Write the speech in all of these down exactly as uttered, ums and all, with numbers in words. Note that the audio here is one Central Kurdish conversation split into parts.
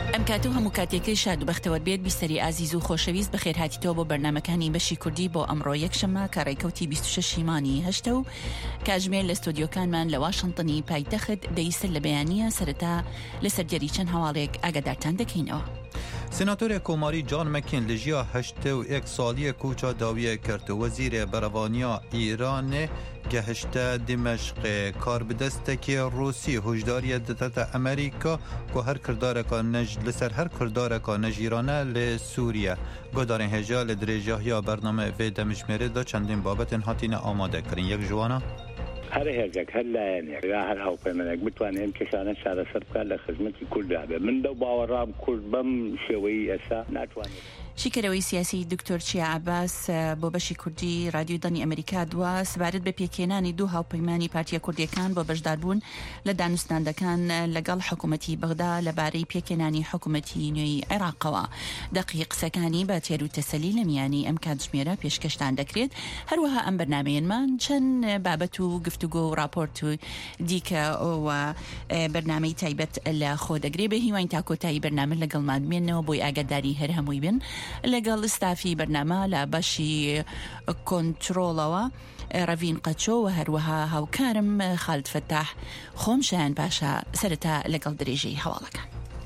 ئەم کاتە و هەموو کاتێکی شاد و بەختەوە بێت بیستەری ئازیز و خۆشەویست بەخێر هاتیتەوە بۆ بەرنامەکانی بەشی کوردی بۆ ئەمڕۆ یەکشەممە کە ڕێکەوتی بیست و شەش مانی هەشتە و کاتژمێر لە ستۆدیۆکانمان لە واشنتنی پایتەخت دەیسر لە بەیانیە سەرەتا لەسەر دیێری چەند هەواڵێک ئاگادارتان دەکەینەوە. سناتور کوماری جان مکین لجیا هشته و یک سالی کوچا داویه کرد وزیر بروانیا ایران گهشته دمشق کار بدسته که روسی هشداری دتت امریکا که هر کردار که نج لسر هر کردار که نجیرانه لسوریه گدار هجا لدرجه یا برنامه و دمشمره دا چندین بابت هاتین آماده کرین. یک جوانا هر هێزێک هەر لایەنێک یا هەر هاوپەیمانێک بتوانێت کەسانە چارەسەر بکات لە خزمەتی کورددا بێ. من دەو باوەڕام کورد بەم شێوەی ئێستا ناتوانێت. شیکەرەوەی سیاسی دکتۆر چیا عباس بۆ بەشی کوردی رادیۆ دانی ئەمریکا دووە سبارەت بە پێکێنانی دوو هاوپەیمانی پارتیە کوردیەکان بۆ بەشداربوون لە دانوستاندەکان لەگەڵ حکوومەتی بەغدا لەبارەی پێکێنانی حکوومەتی نوێی عێراقەوە. دەقی قسەکانی بە تێر و تەسەلی لە میانی ئەم کاتژمێرە پێشکەشتان دەکرێت. هەروەها ئەم بەرنامەیەنمان چەند بابەت و گفتوگۆ و راپۆرت و دیکە و بەرنامەی تایبەت لە خۆ دەگرێ بە هیوان تاکۆتایی بەرنامە لەگەڵمان بمێنەوە بۆی ئاگاداری هەر هەمووی بن لەگەڵ ستافی بەرنامە لە بەشی کۆنترۆڵەوە ڕەڤین قەچۆ و هەروەها هاوکارم خالد فەتاح خۆمشیان باشە سەرەتا لەگەڵ درێژەی هەواڵەکان.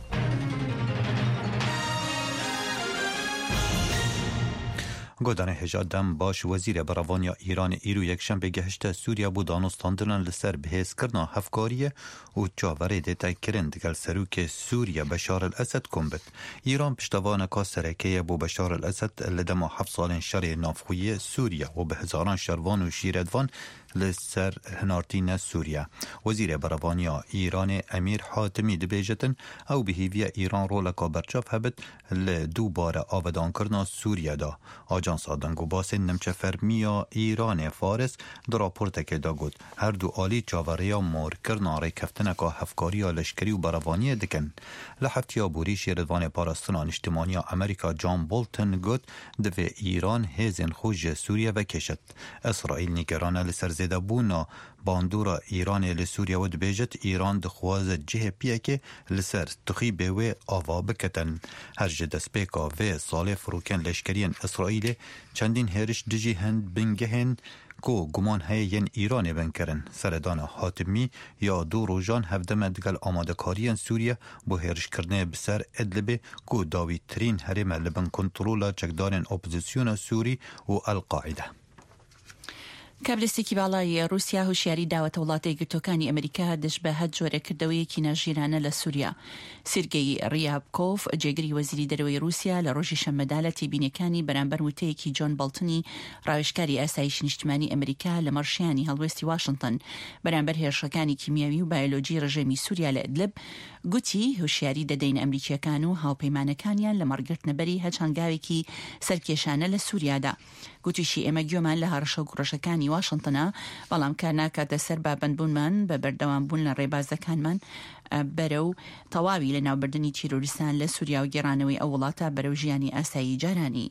گودان هجاد دم باش وزیر بروانیا ایران ایرو یکشنبه گهشته سوریا بو دانستاندنان لسر بهیز کرنا هفکاریه و چاوره دیتا کرن دگل سروک سوریا بشار الاسد کنبت. ایران پشتوان که سرکیه بو بشار الاسد لدما هفت سالین شر نافخویه سوریا و به هزاران شروان و شیردوان لسر هنارتین سوریا. وزیر بروانیا ایران امیر حاتمی دبیجتن او بهیوی ایران رو لکا برچاف هبت لدو بار آودان کرنا سوریا دا. آجانس آدنگو باس نمچه فرمیا ایران فارس در راپورت که دا گود هر دو آلی چاوریا مور کرنا ری کفتنکا هفکاریا لشکری و بروانی دکن. لحفتیا بوری شیردوان پارستان اجتماعی امریکا جان بولتن گود دوی ایران هزین خوش سوریا و کشت. اسرائیل نگرانه لسر زیده بونا باندورا ایران لسوریا و دبیجت ایران دخواز جه پیه که لسر تخیبه و آوا بکتن. هر جدس پیکا و سال فروکن لشکرین اسرائیل چندین هرش دجی هند بنگه هند کو گمان های ین ایران بن کرن. سردان حاتمی یا دو روژان هفدم دگل آماده کارین سوریا بو هرش کرنه بسر ادلبه کو داوی ترین هرم لبن کنترولا چکدارن اپوزیسیون سوری و القاعده. کابلستێکی باڵای رووسیا هوشیاری داوەتە وڵاتە یەکگرتووەکانی ئەمریکا دەست بە هەر جۆرەکردەوەیەکی ناژیرانە لە سووریا. سێرگەی ڕیابکۆف جێگری وەزیری دەرەوەی رووسیا لە ڕۆژی شەممەدا لە تێبینیەکانی بەرامبەر وتەیەکی جۆن بەڵتنی ڕاوێژکاری ئاسایش نیشتیمانی ئەمریکا لە مەڕشیانی هەڵوێستی واشنتن بەرامبەر هێرشەکانی کیمیاوی و بایۆلۆجی ڕژێمی سووریا لە ئەدلب گوتی هوشیاری دەدەین ئەمریکیەکان و هاوپەیمانەکانیان لە مەڕگرتنەبەری هەچ هەنگاوێکی سەرکێشانە لە سووریادا. گوتیشی ئێمە گوێمان لە هەڕەشە و گوڕەشەکانی واشنتنە بەڵام کار ناکاتە سەر بابەندبوونمان بە بەردەوامبوون لە ڕێبازەکانمان بەرەو تەواوی لە ناوبردنی تیرۆریستان لە سووریا و گێڕانەوەی ئەو وڵاتە بەرەو ژیانی ئاسایی جارانی.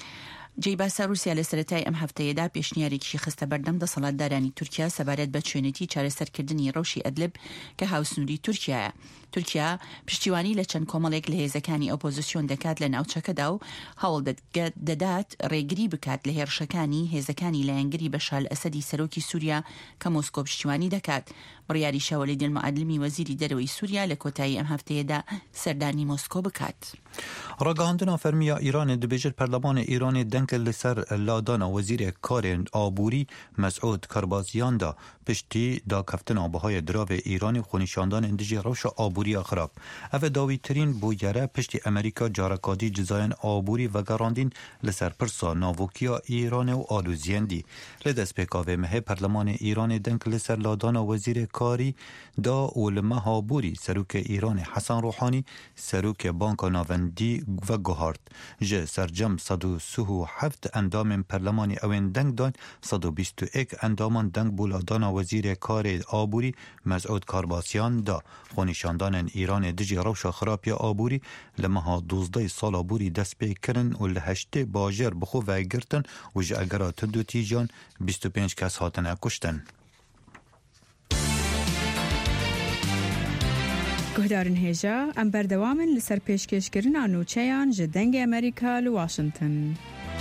جێی باسا رووسیا لە سەرەتای ئەم هەفتەیەدا پێشنیارێکی خستە بەردەم دەسەڵاتدارانی تورکیا سەبارەت بە چوێنەتی چارەسەرکردنی ڕەوشی ئەدلب کە هاوسنووری تورکیایە. تورکیا پشتیوانی لە چەند کۆمەڵێک لە هێزەکانی ئۆپۆزیسیۆن دەکات لە ناوچەکەدا و هەوڵ دەدات ڕێگری بکات لە هێرشەکانی هێزەکانی لایەنگری بەشار ئەسەدی سەرۆکی سووریا کە مۆسکۆ پشتیوانی دەکات. بڕیاری شەوەلی المعەلمی وەزیری دەرەوەی سووریا لە کۆتایی ئەم هەفتەیەدا سەردانی مۆسکۆ بکات. ڕگەهاندنا فەرمیە ئیران دەبێژێت پەرلەمانی ئیرانی دەنگ لەسەر لادانە وەزیرێ کارێن ئابووری مەسعود کەربازیاندا پشتی داکەفتنا بەهای دراوێ ئیرانی و خۆنیشاندان دژی ڕەوشە ئابووریە خراپ. ئەvە داویترین بوویەرە پشتی ئەمریکا جارەکادی جزایەن ئابووری ڤەگەڕاندین لەسەر پرسا ناوۆکیە ئیرانێ و ئالوزیەندی. لە دەستپێکاوێ مەهێ پەرلەمانی ئیرانی دەنگ لەسەر لادانە وەزیرێ کاری دا و لە مەها بووری سەرۆکە ئیرانی حەسەن ڕۆحانی سەرۆکە بانکە ناوەندی وەگوهارد. ji sercem sed û sih û heft endamên perlemanî ew ên deng dan sed û bîst û ek endaman deng bû ladana wezîrê karê aborî Mesûd Karbasyan da. Xwenîşandanên Îranê dijî rewşa xirapiya aborî li meha dozdeh sala borî dest pê kirin û li heştê bajêr bi xwe vegirtin û ji egera tund û tîjan bîst û pênc kes hatine kuştin. گهدارن هێژا ئەم بەردەوامن لەسەر پێشکەشکردنا نوچەیان ji dengê ئەمریکا لە واشنگتن.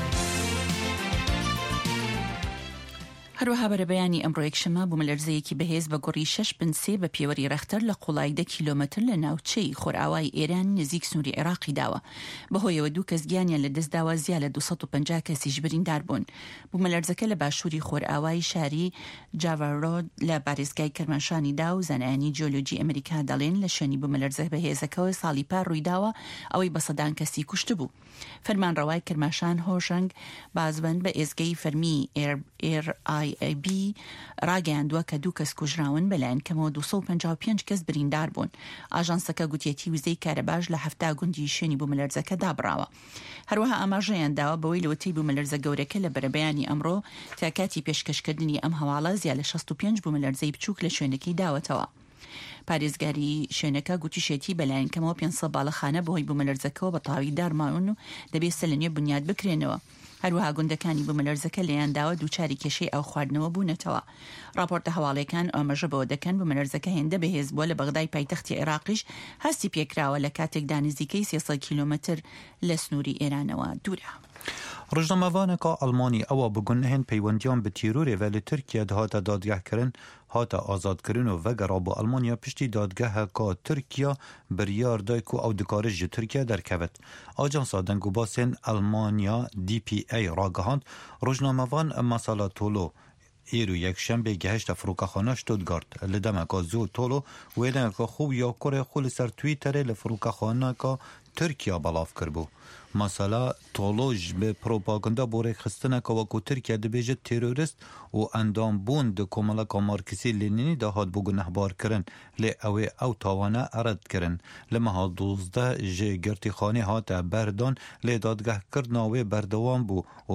هەروەها بەرەبەیانی ئەمڕۆ یەکشەمە بوو مەلەرزەیەکی بەهێز بە گۆڕی شەش بنسێ بە پێوەری رەختەر لە قوڵای دە کیلۆمەتر لە ناوچەی خۆرئاوای ئێران نزیک سنووری عێراقی داوە. بەهۆیەوە دوو کەس گیانیان لە دەستداوە زیاد لە دووسەد و پەنجا کەسیش بریندار بوون. بوو مەلەرزەکە لە باشووری خۆرئاوای شاری جاڤارۆد لە پارێزگای کەرمانشانیدا و زانایانی جیۆلۆجی ئەمریکا دەڵێن لە شوێنی بوو مەلەرزە بەهێزەکەەوە ساڵی پار ڕوویداوە ئەوەی بە سەدان کەسی کوشت بوو. فەرمانڕەوای کرماشان هۆشنگ بازبند بە ئێزگەی فەرمی ئێر ئای ئای بی ڕاگەیاندووە کە دوو کەس کوژراون بەلایەن کەمەوە دووسەد و پەنجا و پێنج کەس بریندار بوون. ئاژانسەکە گوتیەتی وزەی کارەباش لە هەفتا گوندی شوێنی بوو مەلەرزەکە دابڕاوە. هەروەها ئاماژەیان داوە بەوەی لەوەتەی بوو مەلەرزە گەورەکە لە بەرەبەیانی ئەمڕۆ تا کاتی پێشکەشکردنی ئەم هەواڵە زیاد لە شەست و پێنج بوو مەلەرزەی بچووک لە شوێنەکەی داوەتەوە. پارێزگاری شوێنەکە گوتیشێتی بەلایەن کەمەوە پێنجسەد باڵەخانە بەهۆی بوو مەلەرزەکەەوە بە تاوی دارماون و دەبێت سەلەنێ بنیاد بکرێنەوە. هەروەها گوندەکانی بوو مەلەرزەکە لەیان داوە دووچاری کێشەی ئەو خواردنەوە بوونەتەوە. راپۆرتە هەواڵەکان ئاماژە بەوە دەکەن بوو مەلەرزەکە هێندە بەهێز بووە لە بەغدای پایتەختی عێراقیش هەستی پێکراوە لە کاتێکدا نزیکەی سێسەد کیلۆمەتر لە سنووری ئێرانەوە دوورە. ڕۆژنامەوانێکا ئەڵمانی ئەوە بگونهێن پەیوەندیان بە تیرۆرێڤە لە تورکیا دەهاتە دادگاهکردن هاتە ئازادکردن و ڤەگەڕا بۆ ئەڵمانیا پشتی دادگەهەکە تورکیا بڕیار دای ku ئەو dikaris ji Tirkiye derkevit. Ajansa Dengûbasên Almanya D P A ragihand rojnamevan Masala Tolo êrû yekşembê gehişta firûkaxana Stuttgart li demeka zû Tolo wêneyeka xwe ya Kurê xwe li ser Twitterê li firûkaxaneka Tirkiya belav kirbû. Mesela Tolo ji bi propaganda borêxistineka wekû Tirkiye dibêje terorist û endambûn di komeleka Marksî Lênînî de hat bû gunehbarkirin lê ew ê ew tawane erd kirin. Li meha dozdeh ji girtîxanê hate berdan lê dadgehkirina wê berdewam bû û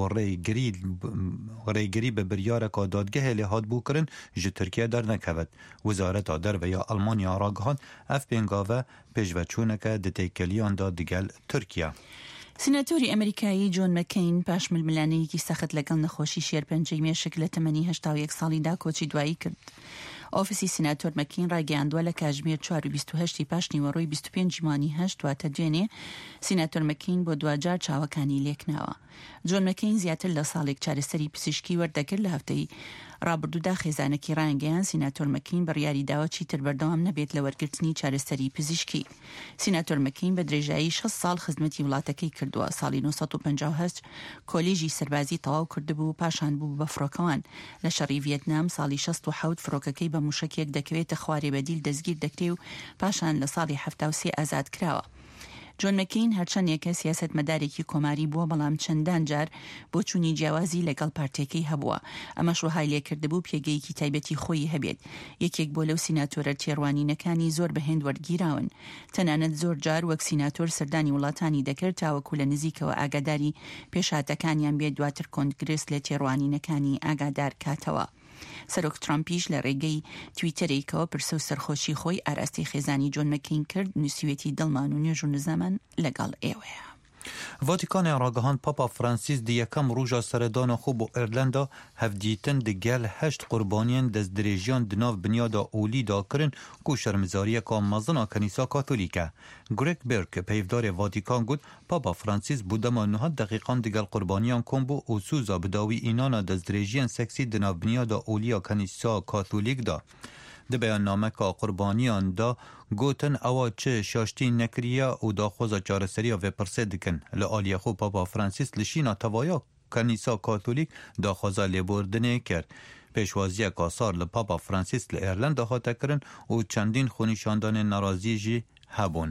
rêgirî bi biryareka dadgehê lê hat bû kirin ji Tirkiye dernekevit. Wizareta Derve ya Almanya ragihand ev pêngave pêşveçûneke di têkiliyan da digel Tirkiye. سیناتۆری ئەمریکایی جۆن مەکەین پاش ململانەیەکی سەخت لەگەڵ نەخۆشی شێرپەنجەی مێشک لە تەمەنی هەشتا و یەک ساڵیدا کۆچی دوایی کرد. ئۆفیسی سیناتۆر مەکین ڕاگەیاندووە لە کاتژمێر چوار و بیست و هەشتی پاش نیوەڕۆی بیست و پێنج مانگی هەشت واتە دوێنێ سیناتۆر مەکین بۆ دوجار چاوەکانی لێکناوە. جۆن مەکەین زیاتر لە ساڵێک چارەسەری پزیشکی وەردەگرت لە هەفتەی ڕابردوودا خێزانێکی ڕانگەیان سیناتۆر مەکین بڕیاری داوە چیتر بەردەوام نەبێت لە وەرگرتنی چارەسەری پزیشکی. سیناتۆر مەکین بە درێژایی شەش ساڵ خزمەتی وڵاتەکەی کردووە. ساڵی نۆسەد و پەنجا و هەشت کۆلیژی سەربازی تەواو کردبوو پاشان بوو بە فڕۆکەوان. لە شەڕی ڤیەتنام ساڵی شەست و حەوت فڕۆکەکەی بە موشکێک دەکەوێتە خوارێ بەدیل دەستگیر دەکرێ و پاشان لە ساڵی هەفتا و سێ ئازاد کراوە. جۆن مەکەین هەرچەندێکە سیاسەتمەدارێکی کۆماری بووە بەڵام چەندان جار بۆ چوونی جیاوازی لەگەڵ پارتێکەی هەبووە. ئەمەش وهای لێکردبوو پێگەیەکی تایبەتی خۆی هەبێت. یەکێک بۆ لەو سیناتۆرە تێڕوانینەکانی زۆر بەهێند وەرگیراون. تەنانەت زۆر جار وەک سیناتۆر سەردانی وڵاتانی دەکرد تاوەکو لە نزیکەوە ئاگاداری پێشهاتەکانیان بێت دواتر کۆنگرس لە تێڕوانینەکانی ئاگادار کاتەوە. سەرۆک ترامپیش لە ڕێگەی تویتەرێکەوە پرسە و سەرخۆشی خۆی ئاراستی خێزانی جۆن مەکەین کرد نووسیوێتی دڵمان و نوێژ و نزەمان لەگەڵ ئێوەیە. ڤاتیکانê ragihand Papa Francis di yekem roja seredana xwe bo Irlanda hevdîtin di gel heşt qurbaniyên destdirêjiyan di nav binyada olî da kirin ku şermizariyeka mezin a Kenîsa Katolîk e. Greg Burke peyvdarê Vatikan got Papa Francis bû dema nihat deqîqan di gel qurbaniyan kom bû û sûza bi dawî înana destdirêjiyên seksî di nav binyada olî a Kenîsa Katolîk da. Di beyannameka qurbaniyan da gotin ewa çi şaştî nekiriye û daxwaza çareseriya vê pirsê dikin. Li aliyê xwe Papa Francis li şîna tevaya Kenîsa Katolîk daxwaza lêbordinê kir. Pêşwaziyeka sar li Papa Francis li Irlanda hate kirin û çendîn xwenîşandanên nerazî jî hebûn.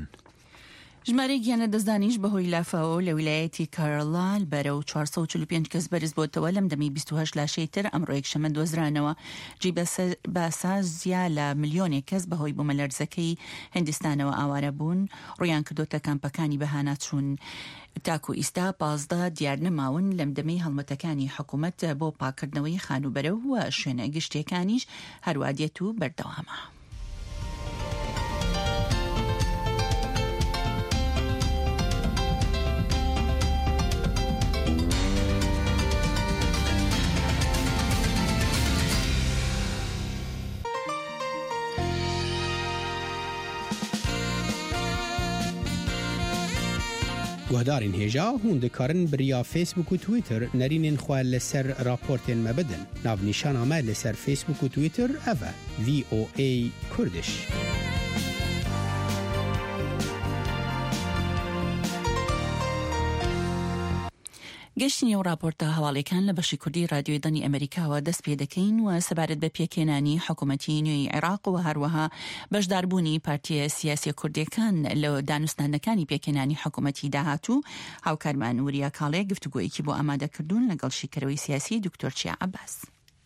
ژمارەی گیانە دەستدانیش بەهۆی لافاوە لە ویلایەتی کارڵال بەرەو چوارسەد و چل و پێنج کەس بەرز بۆتەوە لەم دەمی بیست و هەشت لاشەی تر ئەمڕۆ یەکشەمە دۆزرانەوە. جێ باسا زیا لە ملیۆنێک کەس بەهۆی بوومەلەرزەکەی هیندستانەوە ئاوارە بوون ڕویان کردوتە کامپەکانی بەهانا چوون. تاکو ئیستا پازدە دیار نەماون لەم دەمەی هەڵمەتەکانی حکوومەت بۆ پاکردنەوەی خانوبەرە و شوێنە گشتیەکانیش هەروادێت و بەردەوامە. گهدارین هجا هون دکارن بریا فیسبوک و تویتر نرینین خواه لسر راپورتین مبدن ناو نیشان آمه لسر فیسبوک و تویتر اوه وی او ای کردش. گەشتنی و راپۆرتە هەواڵەکان لە بەشی کوردی رادیۆی دەنی ئەمریکاوە دەست پێ دەکەین و سەبارەت بە پێکێنانی حکوومەتی نوێی عێراق و هەروەها بەشداربوونی پارتیە سیاسی کوردیەکان لە دانوستاندنەکانی پێکێنانی حکوومەتی داهاتوو. هاوکارمان وریا کاڵێ گفتوگۆیەکی بۆ ئامادەکردوون لەگەڵ شیکەرەوەی سیاسی دکتۆر چیا عەباس.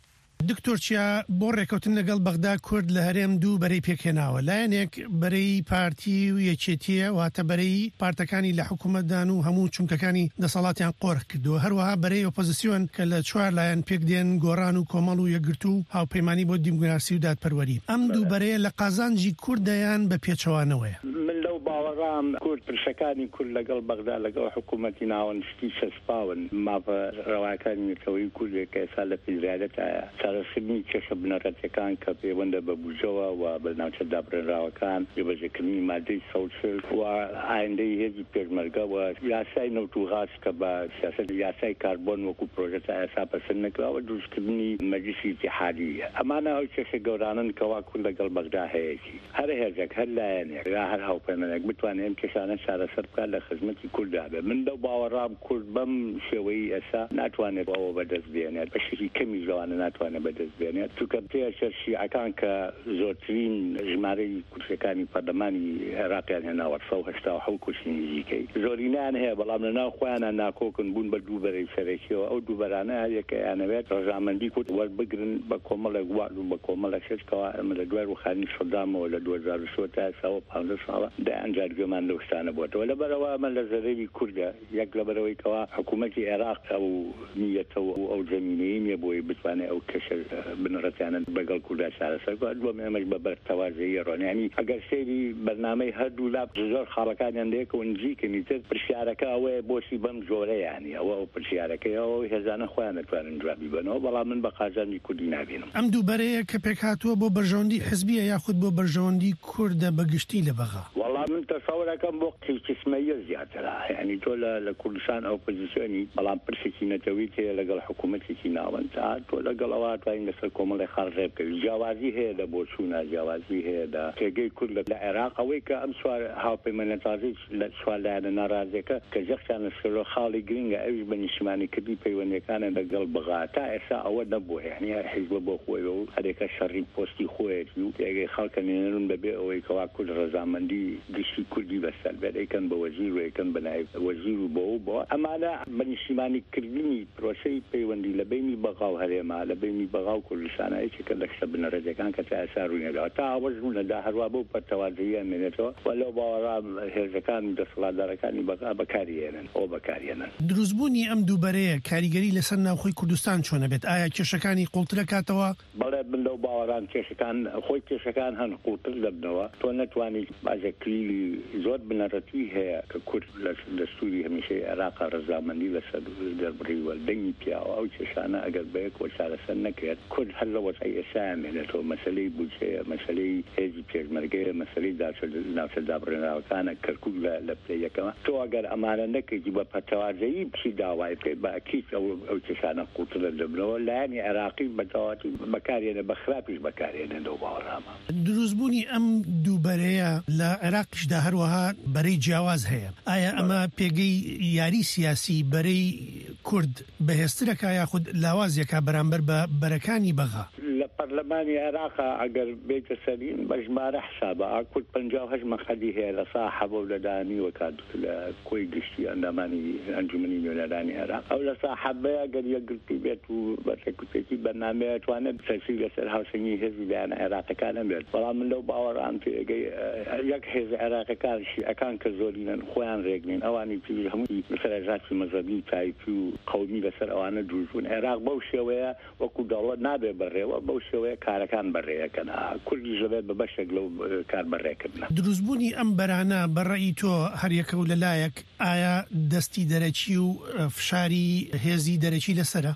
دکتۆر چیا بۆ ڕێکەوتن لەگەڵ بەغدا کورد لە هەرێم دوو بەرەی پێکێناوە، لایەنێک بەرەی پارتی و یەکێتیە واتە بەرەی پارتەکانی لە حکوومەتدان و هەموو چونکەکانی دەسەڵاتیان قۆڕ کردووە، هەروەها بەرەی ئۆپۆزیسیۆن کە لە چوار لایەن پێکدێن گۆڕان و کۆمەڵ و یەکگرتو و هاوپەیمانی بۆ دیموکراسی و دادپەروەری. ئەم دوو بەرەیە لە قازانجی کوردەیان بە پێچەوانەوەیە. من لەو باوەڕام کورد پرسەکانی کورد لەگەڵ بەغدا لەگەڵ حکوومەتی ناوەندشتی شەسپاون ماپە ڕەواکانی نەتەوەی کوردێک کە ئێستا لە پیلرایەتایە چارەسەرنی کێشە بنەڕەتیەکان کە پەیوەندە بە بودجەوە و بە ناوچە دابڕێنراوەکان جێبەجێکردنی مادەی سەوچل و ئایندەی هێزی پێشمەرگە و یاسای نەوت و غاز کە بە سیاسەت یاسای کاربۆن وەکو پرۆژە ئێستا پەسەند نەکراوە دروستکردنی مەجلیسی ئیتیحادیە. ئەمانە ئەو کێشە گەورانن کەوا کورد لەگەڵ بەغدا هەیەکی هەر هێزێک هەر لایەنێک یا هەر هاوپەیمانێک بتوانێت ئەم کێشانە چارەسەر بکات لە خزمەتی کورددا بێت. من لەو باوەڕام کورد بەم شێوەیە ئێستا ناتوانێت ئەوە بەدەست بێنێت، بەشێکی کەمی ژەوانە ناتوانێت بەدەست بێنێت چونکە پێشە شیعەکان کە زۆرترین ژمارەی کورسەکانی پەرلەمانی عێراقیان هێناوە سەد و هەشتا و حەوت کورسی نزیکەی زۆرینیان هەیە، بەڵام لەناو خۆیانە ناکۆکن بوون بە دوو بەرەی سەرەکیەوە. ئەو دوو بەرانە هەریەکەیانەوێت ڕەژامەندی کورد وەربگرن بە کۆمەڵێک وعد و بە کۆمەڵێک شتکەوە ئەمە لە دوای ڕوخانی سەدامەوە لە دوو هەزار و سێ تا ئێستا پانزە ساڵە دەیانجار گوێمان لەو شتانە بووەتەوە. لەبەرەوە ئەمە لە زەرەری کوردە، یەک لەبەرەوەی کەوا حکوومەتی عێراق ئەو نیەتەوە و ئەو زەمینەیە نییە بۆی بتوانێت ئەو کێشە بنەڕەتیانە بەگەڵ کووردا چارەسەر بکات. دووەم ئێمەش بە بەرتەوازەیی ڕۆنیانی ئەگەر سێری بەرنامەی هەردوو لاپ زۆر خاڵەکانیان لێکەوە نزیکەنی تر پرسیارەکە ئەوەیە بۆچی بەم جۆرەیانی ئەوە ئەو پرسیارەکەیەوە هێزانە خۆیان نەتوانن جوابی بنەوە، بەڵام من بە قازانجی کوردی نابینم. ئەم دوو بەرەیە کە پێک هاتووە بۆ بەرژەوەندی حزبیە یاخود بۆ بەرژەوەندی کوردە بەگشتی لە بەغا؟ وەڵام من تەسەوورەکەم بۆ قسمەیە زیاترە، یعنی تۆ لە کوردستان ئۆپۆزیسیۆنی بەڵام پرسێکی نەتەوەیت هەیە لەگەڵ حکوومەتێکی ناوەند تا تۆ لەگەڵ ئەوە توانین لەسەر کۆمەڵی خاڵ ڕێ بکەوی. جیاوازی هەیە لە بۆ چوونا، جیاوازی هەیە لە پێگەی کورد لە عێراق، ئەوەی کە ئەم سوار هاوپەیمانەتازی لە سوار لایەنە ناڕازیەکە کە جەخشیان لەسەرۆ خاڵی گرنگە ئەویش بە نیشتیمانیکردی پەیوەندیەکانە لەگەڵ بەغا تا ئێستا ئەوە نەبووە، یعنی حیزب بۆ خۆیەوە و هەرێکە شەڕی پۆستی خۆیەتی و پێگەی خەڵکە نێنەرون بەبێ ئەوەی کەوا کورد ڕەزامەندی گشتی کوردی بەسەر بێت، ئەیکەن بە وەزیر و ئەیکەن بە نایب وەزیر و بۆ و بۆ ئەمانە بە نیشتیمانیکردنی پرۆسەی پەیوەندی لە بینی بەغا و هەرێما لە بینی بەغا و کوردستانە یەکێکە لە شتە بنەڕەتیەکان کە تا ئێستا ڕووینەداوە تا ئەوەش ڕوونەدا هەروە بۆ پەرتەوازەییان مێنێتەوە و لەو باوەڕام هێزەکان و دەسەڵاتدارەکانی بەغا بەکارهێنن ئەوە بەکارهێنن. دروستبوونی ئەم دوو بەرەیە کاریگەری لەسەر ناوخۆی کوردستان چۆنە بێت؟ ئایا کێشەکانی قوڵترە کاتەوە؟ بەڵێ من لەو باوەڕام کێشەکان خۆی کێشەکان هەن قوڵتر دەبنەوە. تۆ نەتوانیت بازێک کلیلی زۆر بنەڕەتی هەیە کە کورد لە دەستوری هەمیشەی عێراقا ڕەزامەندی لەسەر دەربڕیوە دەنگی پیاوە ئەو کێشانە ئەگەر بەیەکەوە چارەسەر نەکرێت کورد هەر لە وەزعی ئێستایان مێنێتەوە. مەسەلەی بودجەیە، مەسەلەی هێزی پێشمەرگەیە، مەسەلەی ناوچە دابڕێنراوەکانە کەرکووک لە پلەی یەکەمە. تۆ ئەگەر ئەمانە نەکەیتی بە پەرتەوازەیی بچی داوای بکەیت بە ئەکید ئەو کێشانە قوڵتر دەبنەوە. لایەنی عێراقی بەتەواتی بەکارهێنە، بە خراپیش بەکارهێنن لەو باوەڕامە. دروستبوونی ئەم دوو بەرەیە لە عێراقیشدا هەروەها بەرەی جیاواز هەیە. ئایا ئەمە پێگەی یاری سیاسی بەرەی کورد بەهێزترەکە یاخود لاوازیەکە بەرامبەر بە بەرەکانی بەغا؟ لە پەرلەمانی عێراقا ئەگەر بێتە سەرین بە ژمارە حسابە کورد پەنجا و هەشت مەقعەدی هەیە لە ساحەبە و لە دانی وەکات لە کۆی گشتی ئەندامانی ئەنجومەنی نوێنەرانی عێراق. ئەو لە ساحەبەیە گەر یەکگرتی بێت و بەسەکوتێکی بەرنامەیە توانێت سەرسی لەسەر هاوسەنگی هێزی لایەنە عێراقیەکانە بێت. بەڵام من لەو باوەڕام پێگەی یەک هێز عێراقیەکان شیعەکان کە زۆرینن خۆیان ڕێگرین، ئەوانی تری هەمووی سەرنجڕاکی مەزهەبی تایپی و قەومی لەسەر ئەوانە دروستبوون. عێراق بەو شێوەیە وەکو دەوڵەت نابێ بەڕێوە، بەو شێوەیە کارەکان بەڕێیەکەن، کوردیش دەبێت بە بەشێک لەو کار بەڕێکردنە. دروستبوونی ئەم بەرانە بەڕێی تۆ هەریەکە و لەلایەک ئایا دەستی دەرەکی و فشاری هێزی دەرەکی لەسەرە؟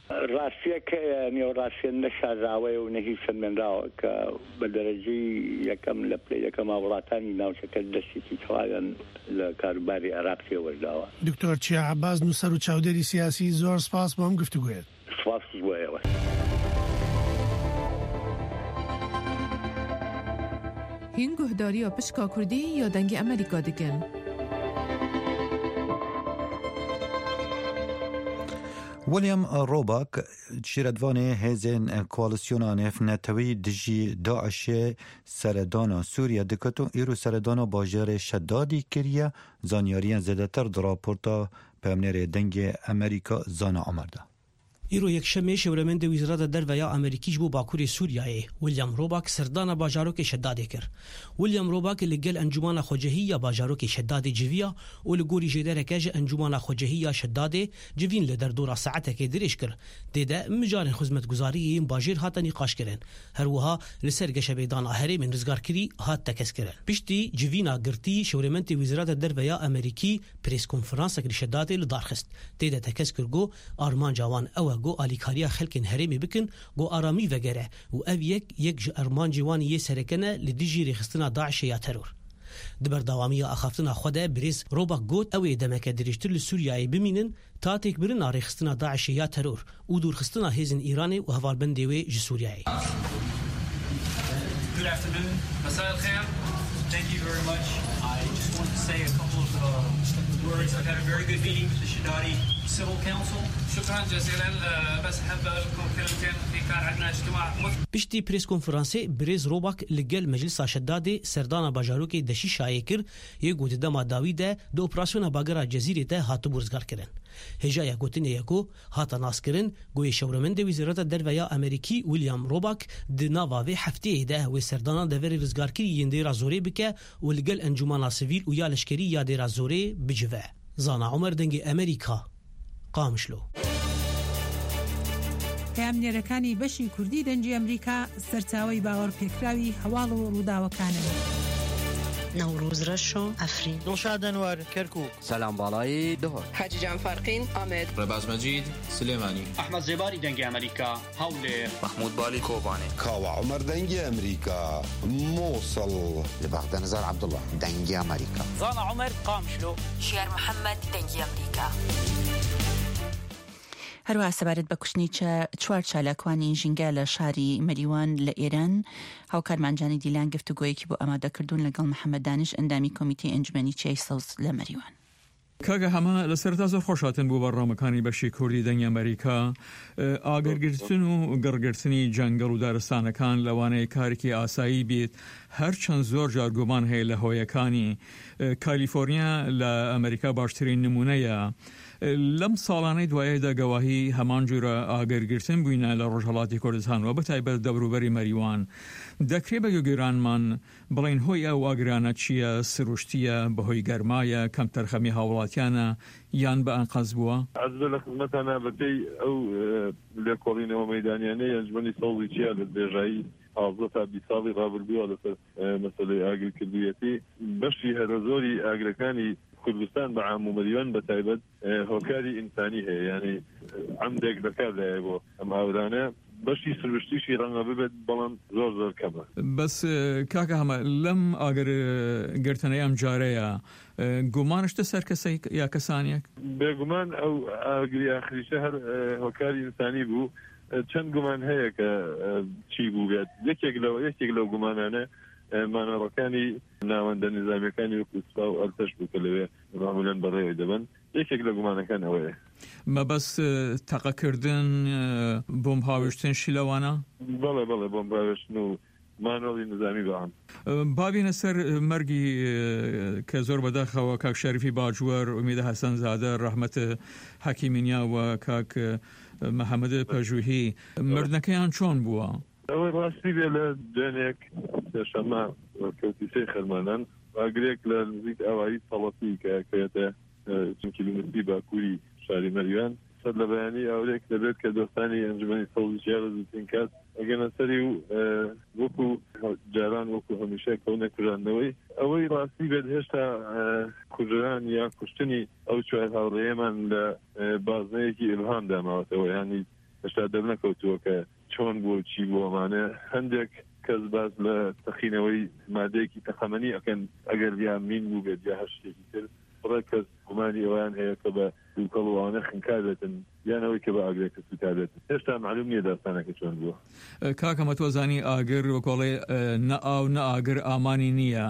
ڕاستیەکە نیۆڕاستیان نەشاراوەیە و نەهیسن منراوە کە بە دەرەجەی یەکەم لە پلە یەکەم وڵاتانی ناوچەکە دەستێکی تەواویان لە کاروباری عێراق وەرداوە. دکتۆر چیا عەباس نووسەر و چاودێری سیاسی زۆر سپاس بۆ ئەم گفتوگوێت. سپاس بۆ ئێوە. هین گوهداری و پشکا کردی یا دنگ امریکا دکن؟ ویلیام روباک شیردوان هزین کوالسیونان نتوی دجی داعش سردان سوریا دکتون ایرو سردان باجر شدادی کریه زانیاریان زدتر در راپورتا پیامنر دنگ امریکا زانا آمرده. ایرو یک شمه شورمند وزارت درویا امریکیش بو باکوری سوریای ویلیام روباک سردان باجاروک شداد کر. ویلیام روباک لگل انجمان خوجهی باجاروک شداد جویا و لگوری جدار کج انجمان خوجهی شداد جوین لدر دورا ساعت که درش کر. دیده مجار خدمت گزاری باجر هات نقاش کرن. هر وها لسرگش بیدان آهری من رزگار کری هات تکس کرن. پشتی جوینا گرتی شورمند وزارت درویا امریکی پریس کنفرانس کر شداد لدارخست. دیده تکس کرگو آرمان جوان او گو آلیکاریا خلکن هرمی بکن گو آرامی وگره و او یک یک ارمان جوانی یه سرکنه لدیجی رخستنا داعش یا ترور. دبر دوامی اخافتنا خوده بریز روباک گوت اوی دمک دریشتر لسوریای بمینن تا تک برن رخستنا داعش یا ترور و دور خستنا هیزن ایرانی و هوالبندی وی جسوریای. Good afternoon. مساء الخير. Thank you very much. I just want to say a couple of uh, words. I've had a very good meeting with the Shadadi Civil Council. شكرا جزيلا. بس حابة لكم كلمتين في كان عندنا اجتماع. بشتي بريس كونفرنسي بريز روباك لقل مجلس شدادي سردانا باجاروكي دشي شايكر يقود دما داويده دو اوبراسيون باگرا جزيره ته هاتو برزگار کرن. هجایا گوتن یکو هاتا ناس کرن گوی شورمند وزارت درویا امریکی ویلیام روباک د ناواوی هفته ده و سردانا دوری رزگار کی یندی رازوری بکه و لگل انجمنا سیویل و یا لشکری یا دی رازوری بجوه. زانا عمر دنگ امریکا قامشلو. پامنێرەکانی بەشی کوردی دەنجی ئەمریکا سەرچاوەی باوەڕ پێکراوی هەواڵ و ڕووداوەکانن. نوروز رشو افرین دڵشاد ئەنوەر کەرکووک سەلام باڵای دهۆر حاجی جان فارقین ئامێد ڕێباز مەجید سلێمانی ئەحمەد زێباری دەنگی ئەمریکا هەولێر محمود بالی کۆبانێ کاوە عومەر دەنگی ئەمریکا مووسڵ لە بەغداد نزار عەبدوڵڵا دەنگی ئەمریکا زانا عومەر قامشلو شێر محەممەد دەنگی ئەمریکا. هەروە سەبارەت بە کوشتنی چوار چالاکوانی ژینگە لە شاری مەریوان لە ئێران هاوکارمانجانی دیلان گفتوگۆیەکی بۆ ئامادەکردوون لەگەڵ محەممەد دانش ئەندامی کۆمیتەی ئەنجومەنی چای سەوز لە مەریوان. کاگە هەمە لە سەرتا زۆر خۆشاتن بوو بەڕامەکانی بەشی کوردی دەنگی ئەمریکا ئاگەرگرتن و گەڕگرتنی جەنگەڵ و دارستانەکان لەوانەیە کارێکی ئاسایی بێت هەرچەند زۆر جار گومان هەیە لە هۆیەکانی کالیفۆرنیا لە ئەمریکا باشترین نمونەیە. لەم ساڵانەی دوایەدا گەواهی هەمان جورە ئاگەرگرتن بووینە لە ڕۆژهەڵاتی کوردستان و بەتایبەت دەوروبەری مەریوان. دەکرێت بە گوێگیرانمان بڵین هۆی ئەو ئاگرانە چییە؟ سروشتیە؟ بەهۆی گەرمایە؟ کەم تەرخەمی هاوڵاتیانە یان بە ئەنقەز بووە؟ عەزبە لە خزمەتانە بەپێی ئەو لێکۆڵینەوە مەیدانیانەی ئەنجومەنی سەوزی چیا لە بێژایی حافظە تا بی ساڵی ڕابردووە لەسەر مەسەلەی ئاگرکردوویەتی بەشی هەرە زۆری ئاگرەکانی کوردستان بە عام و مەریوان بە تایبەت هۆکاری ئینسانی هەیە یعنی عەمدێک بەکاردایە بۆ ئەم هاورانە بەشی سروشتیشی ڕەنگە ببێت بەڵام زۆر زۆر کەمە. بەس کاکە هەمە لەم ئاگەر گرتنەی ئەم جارەیە گومانشتە سەر کەسێک یا کەسانێک؟ بێگومان ئەو ئاگری ئاخریشە هەر هۆکاری ئینسانی بوو. چەند گومان هەیە کە چی بوو بێت یەکێک لەو یەکێک لەو گومانانە مانەڕەکانی ناوەندە نظامیەکانی وەکو سوپا و ئەرتەش بوو کە لەوێ ڕامولەن بەڕێوەی دەبن یەکێک لە گومانەکان ئەوەیە. مەبەس تەقەکردن بۆم هاوێشتنشی لەوانە؟ بەڵێ بەڵێ بۆم هاوێشتن و مانۆڵی نظامی بەعام. بابینە سەر مەرگی کە زۆر بەداخەوە کاک شەریفی باجوەر ئومیدە حەسەن زادە ڕەحمەت حەکیمینیا و کاک محەممەد پەژوهی مردنەکەیان چۆن بووە؟ ئەوەی ڕاستی بێ لە دوێنێک سێشەممە کەوتیسەی خەرمانان ئاگرێک لە نزیک ئاوایی تەڵەتی کەکەوێتە چەند کیلومتری باکووری شاری مەریوان سەر لە بەیانی ئاورێک دەبێت کە دۆستانی ئەنجومەنی سەوزی چیا لە زووترین کات ئەگەنە سەری و وەکو جاران وەکو هەمیشە کەونە کوژاندنەوەی ئەوەی ڕاستی بێت هێشتا کوژران یا کوشتنی ئەو چوار هاوڕێیەمان لە بازنەیەکی ئیلهام داماوەتەوە ینی هێشتا دەرنەکەوتووە کە چۆن بۆ چی بۆ ئەمانە هەندێک کەس باز لە تەخینەوەی مادەیەکی تەخەمەنی ئەکەن ئەگەر یا مین بوو بێت یا هەر شتێکی تر بڕێ کەس گومانی ئەویان هەیە کە بە دووکەڵ وانە خنکابێتن یانەوەی کە بە ئاگرێکە سوتابێت هێشتا معلوم نییە داستانەکە چۆن بووە. کاکەمە تۆزانی ئاگر وەکۆڵێ نە ئاو نە ئاگر ئامانی نییە.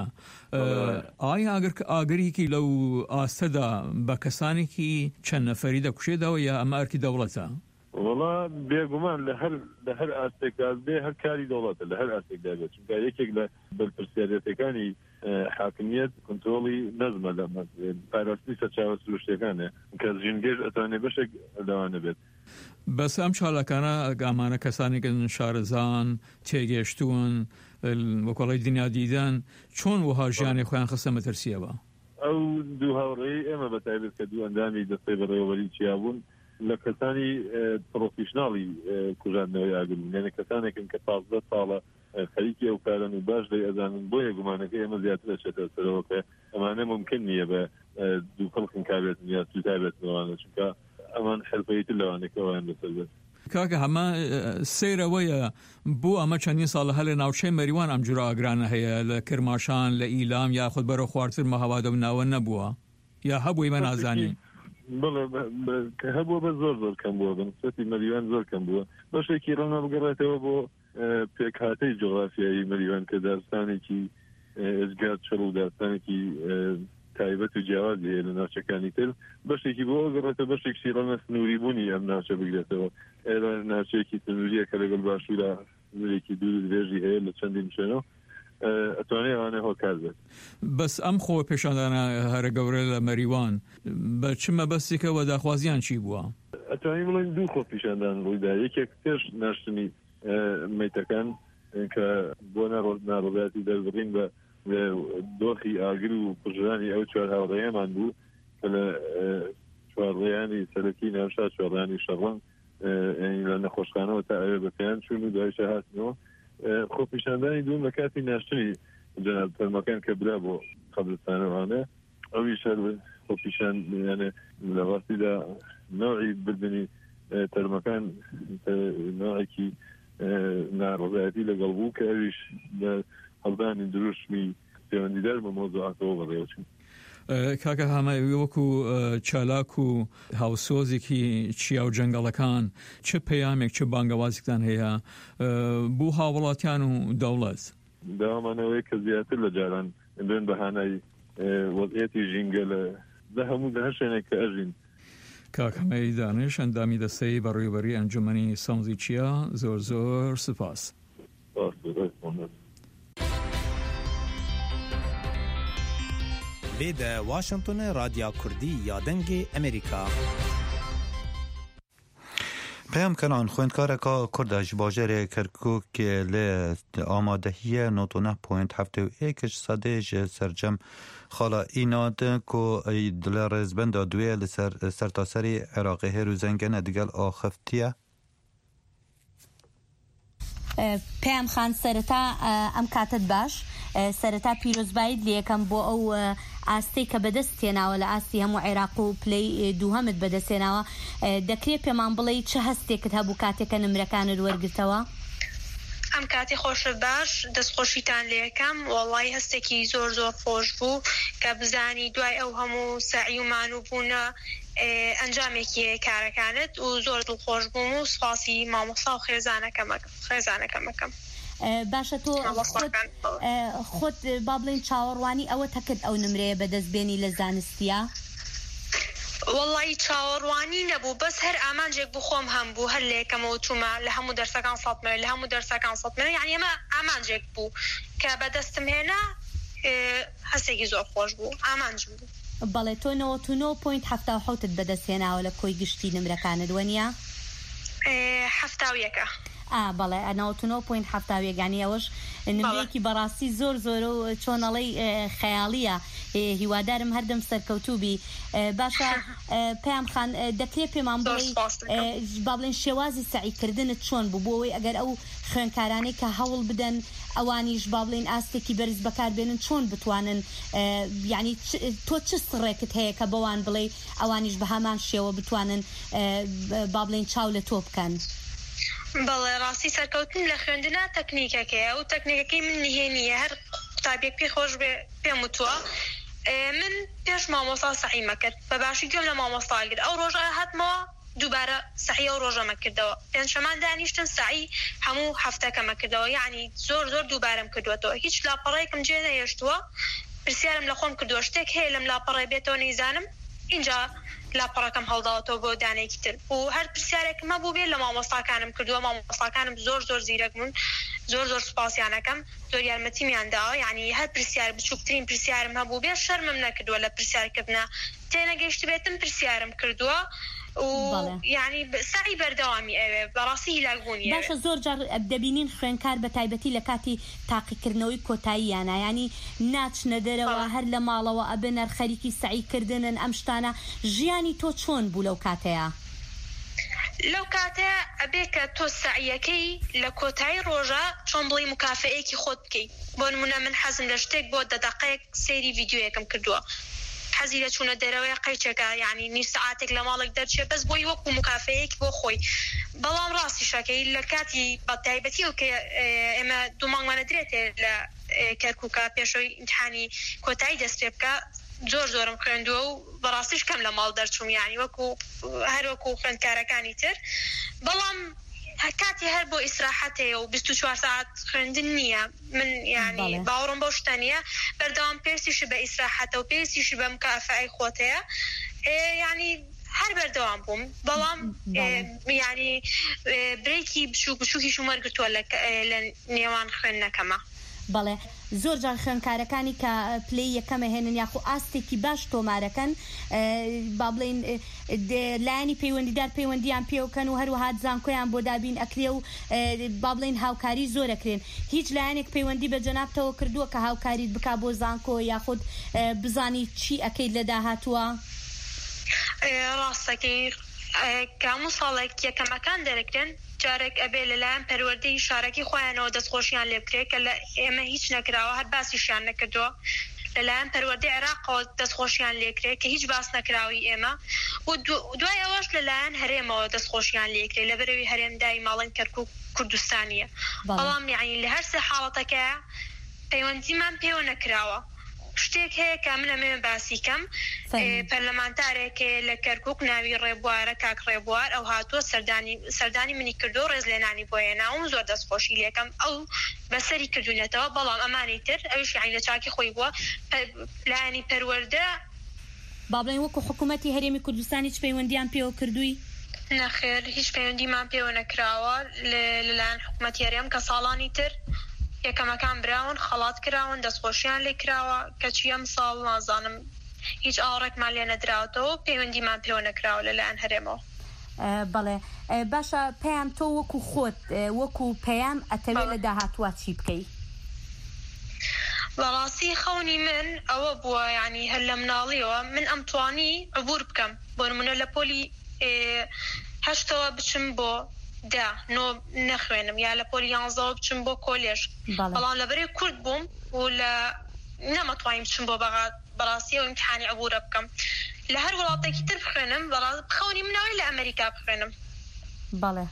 ئایا ئاگر ئاگریکی لەو ئاستەدا بە کەسانێکی چەند نەفەری دەکوشێتەوە یا ئەمە ئەرکی دەوڵەتە؟ وڵا بێگومان لە هەر لە هەر ئاستێکدا بێ هەر کاری دەوڵەتە لە هەر ئاستێکدا بێت چونکە یەکێک لە بەرپرسیارەتەکانی حاکمیت کۆنترۆڵی نەزمە لە پاراستنی سەرچاوە سروشتەکانە کە ژینگەش ئەتوانێت بەشێک لەوانە بێت. بەس ئەم چاڵەکانە ئەگامانە کەسانێکن شارەزان تێگەشتوون وەکۆڵی دنیا دیدەن چۆن وها ژیانی خۆیان خستە مەترسیەوە؟ ئەو دوو هاوڕێی ئێمە بەتایبێت کە دوو ئەندامی دەستەی بەڕێوەبەری چیابوون لە کەسانی پرۆفیشناڵی کوژاندنەوەی ئاگربوون یعنی کەسانێکن کە پازدە ساڵە خەریکی ئەو کارن و باش دەی ئەزانن بۆیە گومانەکە ئێمە زیاتر دەچێتە سەرەوە کە ئەمانە ممکن نییە بە دووکەڵ خنکابێتن یا سوتابێتنەوەوانە چونکە ئەمان حرفەیەتر لەوانێکەوەیان بەسەر بێت. کاکە هەمە سیرەوەیە بۆ ئەمە چەندین ساڵە هەر لە ناوچەی مەریوان ئەم جورا ئاگرانە هەیە لە کرماشان لە ئیلام یاخود بەرەو خواردتر مەهەوادە و ناوە نەبووە یا هەبووی مە نازانی؟ بڵێ کە هەبووە بە زۆر زۆر کەم بووە بنسەتی مەریوان زۆر کەم بووە بەشێکی ڕەنگە بگەڕێتەوە بۆ پێکهاتەی جغرافیایی مەریوان کە داستانێکی ئەجگار چڕ و داستانێکی تایبەت و جیاوازی هەیە لە ناوچەکانی تر بەشێکی بۆ گەڕێتە بەشێکی ڕەنگە سنووری بوونی ئەم ناوچە بگرێتەوە ئێرە ناوچەیەکی سنووریە کە لەگەڵ باشوورە سنوورێکی دوور درێژی هەیە لە چەندین شوێنەوە ئەتوانێت ئەوانە هۆکار بێت. بەس ئەم خۆ پێشاندانە هەرە گەورە لە مەریوان بە چمە بەستێکەوە داخوازیان چی بووە؟ ئەتوانین بڵێن دوو خۆ پیشاندان ڕوویدا یەکێک پێش ناشتنی مەیتەکان کە بۆ ناڕۆڵاتی دەربڕین بە دۆخی ئاگر و پژرانی ئەو چوار هاوڕێیەمان بوو کە لە چوارڕێیانی سەرەکی ناوشا چوارڕێیانی شەڕەنگ لە نەخۆشخانەوە تا ئەوێ بەپیان چوون و دوایشە هاتنەوە خۆ پیشاندانی دوم لە کاتی ناشتنی جەناب تەرمەکان کە برا بۆ قەبرستانەوانە ئەوی شەر خۆ پیشان یانە لە ڕاستیدا نوعی بردننی تەرمەکان نوعێکی ناڕۆزایەتی لەگەڵ بوو کە ئەویش لە هەڵدانی دروشمی پەیوەندیدار بە مۆزوعاتەوە بەڕێوەچوون. کاکە هەمای وەکو چالاک و هاوسۆزێکی چیا و جەنگەڵەکان چه پەیامێک چه بانگەوازێکتان هەیە بۆ هاوڵاتیان و دەوڵەت؟ داوامانەوەی کە زیاتر لە جاران بێن بەهانای وەزعیەتی ژینگە لە هەموو لە هەر شوێنێک کە ئەژین. کاکەمەی دانش ئەندامی دەستەی بەڕێوەبەری ئەنجومەنی سەوزی چیا زۆر زۆر سپاس. لێدە واشنگتۆنە رادیا کوردی یا دەنگی ئەمریکا. پێم کەنان خوێندکارێکا کوردە ji bajarê Kerkûkê lê amadehiya notona point heft û êkî sedê ji sercem xala înad ku li rêzbenda duê li ser sertaserî Iraqê hêr û zengene digel axiftiye. پێم خان سەرەتا ئەم کاتت باش سەرەتا پیرۆزبایت لێ یەکەم بۆ ئەو ئاستەی کە بەدەست تێناوە لە ئاستی هەموو عێراق و پلەی دووهەمت بەدەستێناوە دەکرێت پێمان بڵێ چه هەستێکت هەبوو کاتێکە نمرەکانت وەرگرتەوە؟ ئەم کاتی خۆشە باش دەستخۆشیتان لێ یەکەم وەڵڵای هەستێکی زۆر زۆر خۆش بوو کە بزانی دوای ئەو هەموو سەعی و مانوو بوونە ئەنجامێکی کارەکانت و زۆر دڵخۆش بووم و سپاسی مامۆستا و خێزانەکەمەکەم. باشە تۆ خۆت با بڵێن چاوەڕوانی ئەوە تەکرد ئەو نمرەیە بەدەستبێنی لە زانستیە؟ وەڵڵی چاوەڕوانی نەبوو بەس هەر ئامانجێک بوو خۆم هەم بوو هەر لە یەکەمەوە چوومە لە هەموو دەرسەکان سەڵمێ لە هەموو دەرسەکان سەڵمێ یعنی ئەمە ئامانجێک بوو کە بەدەستم هێنا هەستێکی زۆر خۆش بوو ئامانجم بوو. بەڵێ تۆ نەوەتونۆ پۆینت هەفتا و حەوتت بەدەستێناوە لە کۆی گشتی نمرەکانت وەنیە؟ هەفتا و یەکە. بەڵێ ئەنەوەتونۆ پۆینت هەفتا و یەکانی ئەوەش نمرەیەکی بەڕاستی زۆر زۆرە و چۆنەڵەی خەیاڵیە هیوادارم هەردەم سەرکەوتوبی. باشە پێم خان دەکرێت پێمان بڵێ با بڵێن شێوازی سەعیکردنت چۆن بوو بۆ ئەوەی ئەگەر ئەو خوێندکارانەی کە هەوڵ بدەن ئەوانیش با بڵێن ئاستێکی بەرز بەکاربێنن چۆن بتوانن یعنی تۆ چ سڕێکت هەیە کە بەوان بڵێ ئەوانیش بە هەمان شێوە بتوانن با بڵێن چاو لە تۆ بکەن؟ بەڵێ ڕاستی سەرکەوتن لە خوێندنا تەکنیکەکەیە و تەکنیکەکەی من نهێنیە هەر قوتابێک پێی خۆش بێ پێم وتووە من پێش مامۆستا سەحیمە کرد بە باشی گوێم لە مامۆستا کرد ئەو ڕۆژە هاتمەوە دووبارە سەحی ئەو ڕۆژەمە کردەوە پێنجشەمان دانیشتن سعی هەموو هەفتەکەمە کردەوە یعنی زۆر زۆر دووبارەم کردوەوە هیچ لاپەڕێکم جێ نەهێشتووە پرسیارم لە خۆم کردووە شتێک هەیە لەم لاپەڕێ بێتەوە نەیزانم اینجا لاپەڕەکەم هەڵداوەتەوە بۆ دانێکی تر و هەر پرسیارێکم هەبوو بێت لە مامۆستاکانم کردووە مامۆستاکانم زۆر زۆر زیرەک بوون زۆر زۆر سوپاسیانەکەم زۆر یارمەتیمیان داوە یعنی هەر پرسیار بچووکترین پرسیارم هەبوو بێت شەرمم نەکردووە لە پرسیارکردنا تێنەگەیشت بێتم پرسیارم کردووە و یعنی سعی بەردەوامی ئەوێ بەڕاستی هیلاکبوونی باشە زۆر جار دەبینین خوێنکار بە تایبەتی لە کاتی تاقیکردنەوەی کۆتاییانە ینی ناچنە دەرەوە هەر لە ماڵەوە ئەبنەر خەریکی سعیکردنن ئەم شتانە ژیانی تۆ چۆن بوو لەو کاتەیە لەو کاتەیە ئەبێ کە تۆ سعیەکەی لە کۆتایی ڕۆژە چۆن بڵی مکافەیەکی خۆت بکەیت بۆ نمونە من حەزم لە شتێک بۆ دەدەقەیەک سەیری ڤیدیۆیەکم کردووە حەزی لە چوونە دەرەوەی قەیچێکە یعنی نی سعاتێک لە ماڵێک دەرچێت بەس بۆی وەکو مکافەیەک بۆ خۆی بەڵام ڕاستی شەکەی لە کاتی بەتایبەتی و کە ئێمە دوو مانگمانە درێتێ لە کەرکووکە پێشەوەی ئیمتحانی کۆتایی دەست پێ بکە زۆر زۆرم خوێندووە و بەڕاستیش کەم لە ماڵ دەرچووم یعنی وەکو هەر وەکو خوێندکارەکانی تر بەڵام کاتی هەر بۆ ئیسراحەتەیە و بیست و چوار ساعت خوێندن نییە من یعنی باوەڕم بۆ شتە نییە بەردەوام پێویستیشی بە ئیسراحەتە و پێویستیشی بە مکافەی خۆتەیە یعنی هەر بەردەوام بووم بەڵام یعنی برێکی بچووک بچووکیشم وەرگرتووە لە نێوان خوێندنەکەمە بەڵێ زۆر جار خوێندکارەکانی کە پلەی یەکەمە هێنن یاخو ئاستێکی باش تۆمارەکەن با بڵێن لایانی پەیوەندیدار پەیوەندیان پێوکەن و هەروەها زانکۆیان بۆ دابین ئەکرێ و با بڵێن هاوکاری زۆرەکرێن هیچ لایەنێک پەیوەندی بە جەنابتەوە کردووە کە هاوکاریت بکا بۆ زانکۆ یاخود بزانی چی ئەکەیت لە داهاتووە ڕاستەکەی کامو ساڵێک یەکەمەکان دەرەکرێن جارێک ئەبێ لەلایەن پەروەردەی شارەکەی خۆیانەوە دەستخۆشیان لێ بکرێت کە لە ئێمە هیچ نەکراوە هەر باسیشیان نەکردووە لەلایەن پەروەردەی عێراقەوە دەستخۆشیان لێکرێت کە هیچ باس نەکراوی ئێمە و دوای ئەوەش لەلایەن هەرێمەوە دەستخۆشیان لێکرێت لە بەرەوەی هەرێمدای ماڵن کەرکووک کوردستانیە بەڵام یعنی لە هەر سێ حاڵەتەکە پەیوەندیمان پێوە نەکراوە شتێک هەیە کە من ئەمێ باسیکەم پەرلەمانتارێکێ لە کەرکووک ناوی ڕێبوارە کاک ڕێبوار ئەو هاتووە سەردانی منی کردو ڕێز لێنانی بۆ هێناوم زۆر دەستخۆشی لێکەم ئەو بەسەری کردوونەتەوە بەڵام ئەمانی تر ئەوش یعنی لە چاکی خۆی بووە لایەنی پەروەردە با بڵێن وەکو حکوومەتی هەرێمی کوردستانی هیچ پەیوەندیان پێوە کردووی نەخێر هیچ پەیوەندیمان پێوە نەکراوە لەلایەن حکوومەتی هەرێم کە ساڵانی تر یەکەمەکان براون خەڵات کراون دەستخۆشیان لێ کراوە کەچی ئەم ساڵ نازانم هیچ ئاوڕێکمان لێ نەدراوەتەوە پەیوەندیمان پێوە نەکراوە لەلایەن هەرێمەوە بەڵێ باشە پێیان تۆ وەکو خۆت وەکو پەیام ئەتەوێت لە داهاتوە چی بکەی بەڕاستی خەونی من ئەوە بووە یعنی هەر لە مناڵیەوە من ئەم توانی عبور بکەم بۆ نمونە لە پۆلی هەشتەوە بچم بۆ دا نۆ نەخوێنم یا لە پۆلی یانزەوە بچم بۆ کۆلێژ بەڵام لەبەرەی کورد بووم و لە نەمەتوانیم بچم بۆ بەڕاستی و ئیمتحانی عبورە بکەم لە هەر وڵاتێکی تر بخوێنم بخەونی منەوەی لە ئەمریکا بخوێنم بەڵێ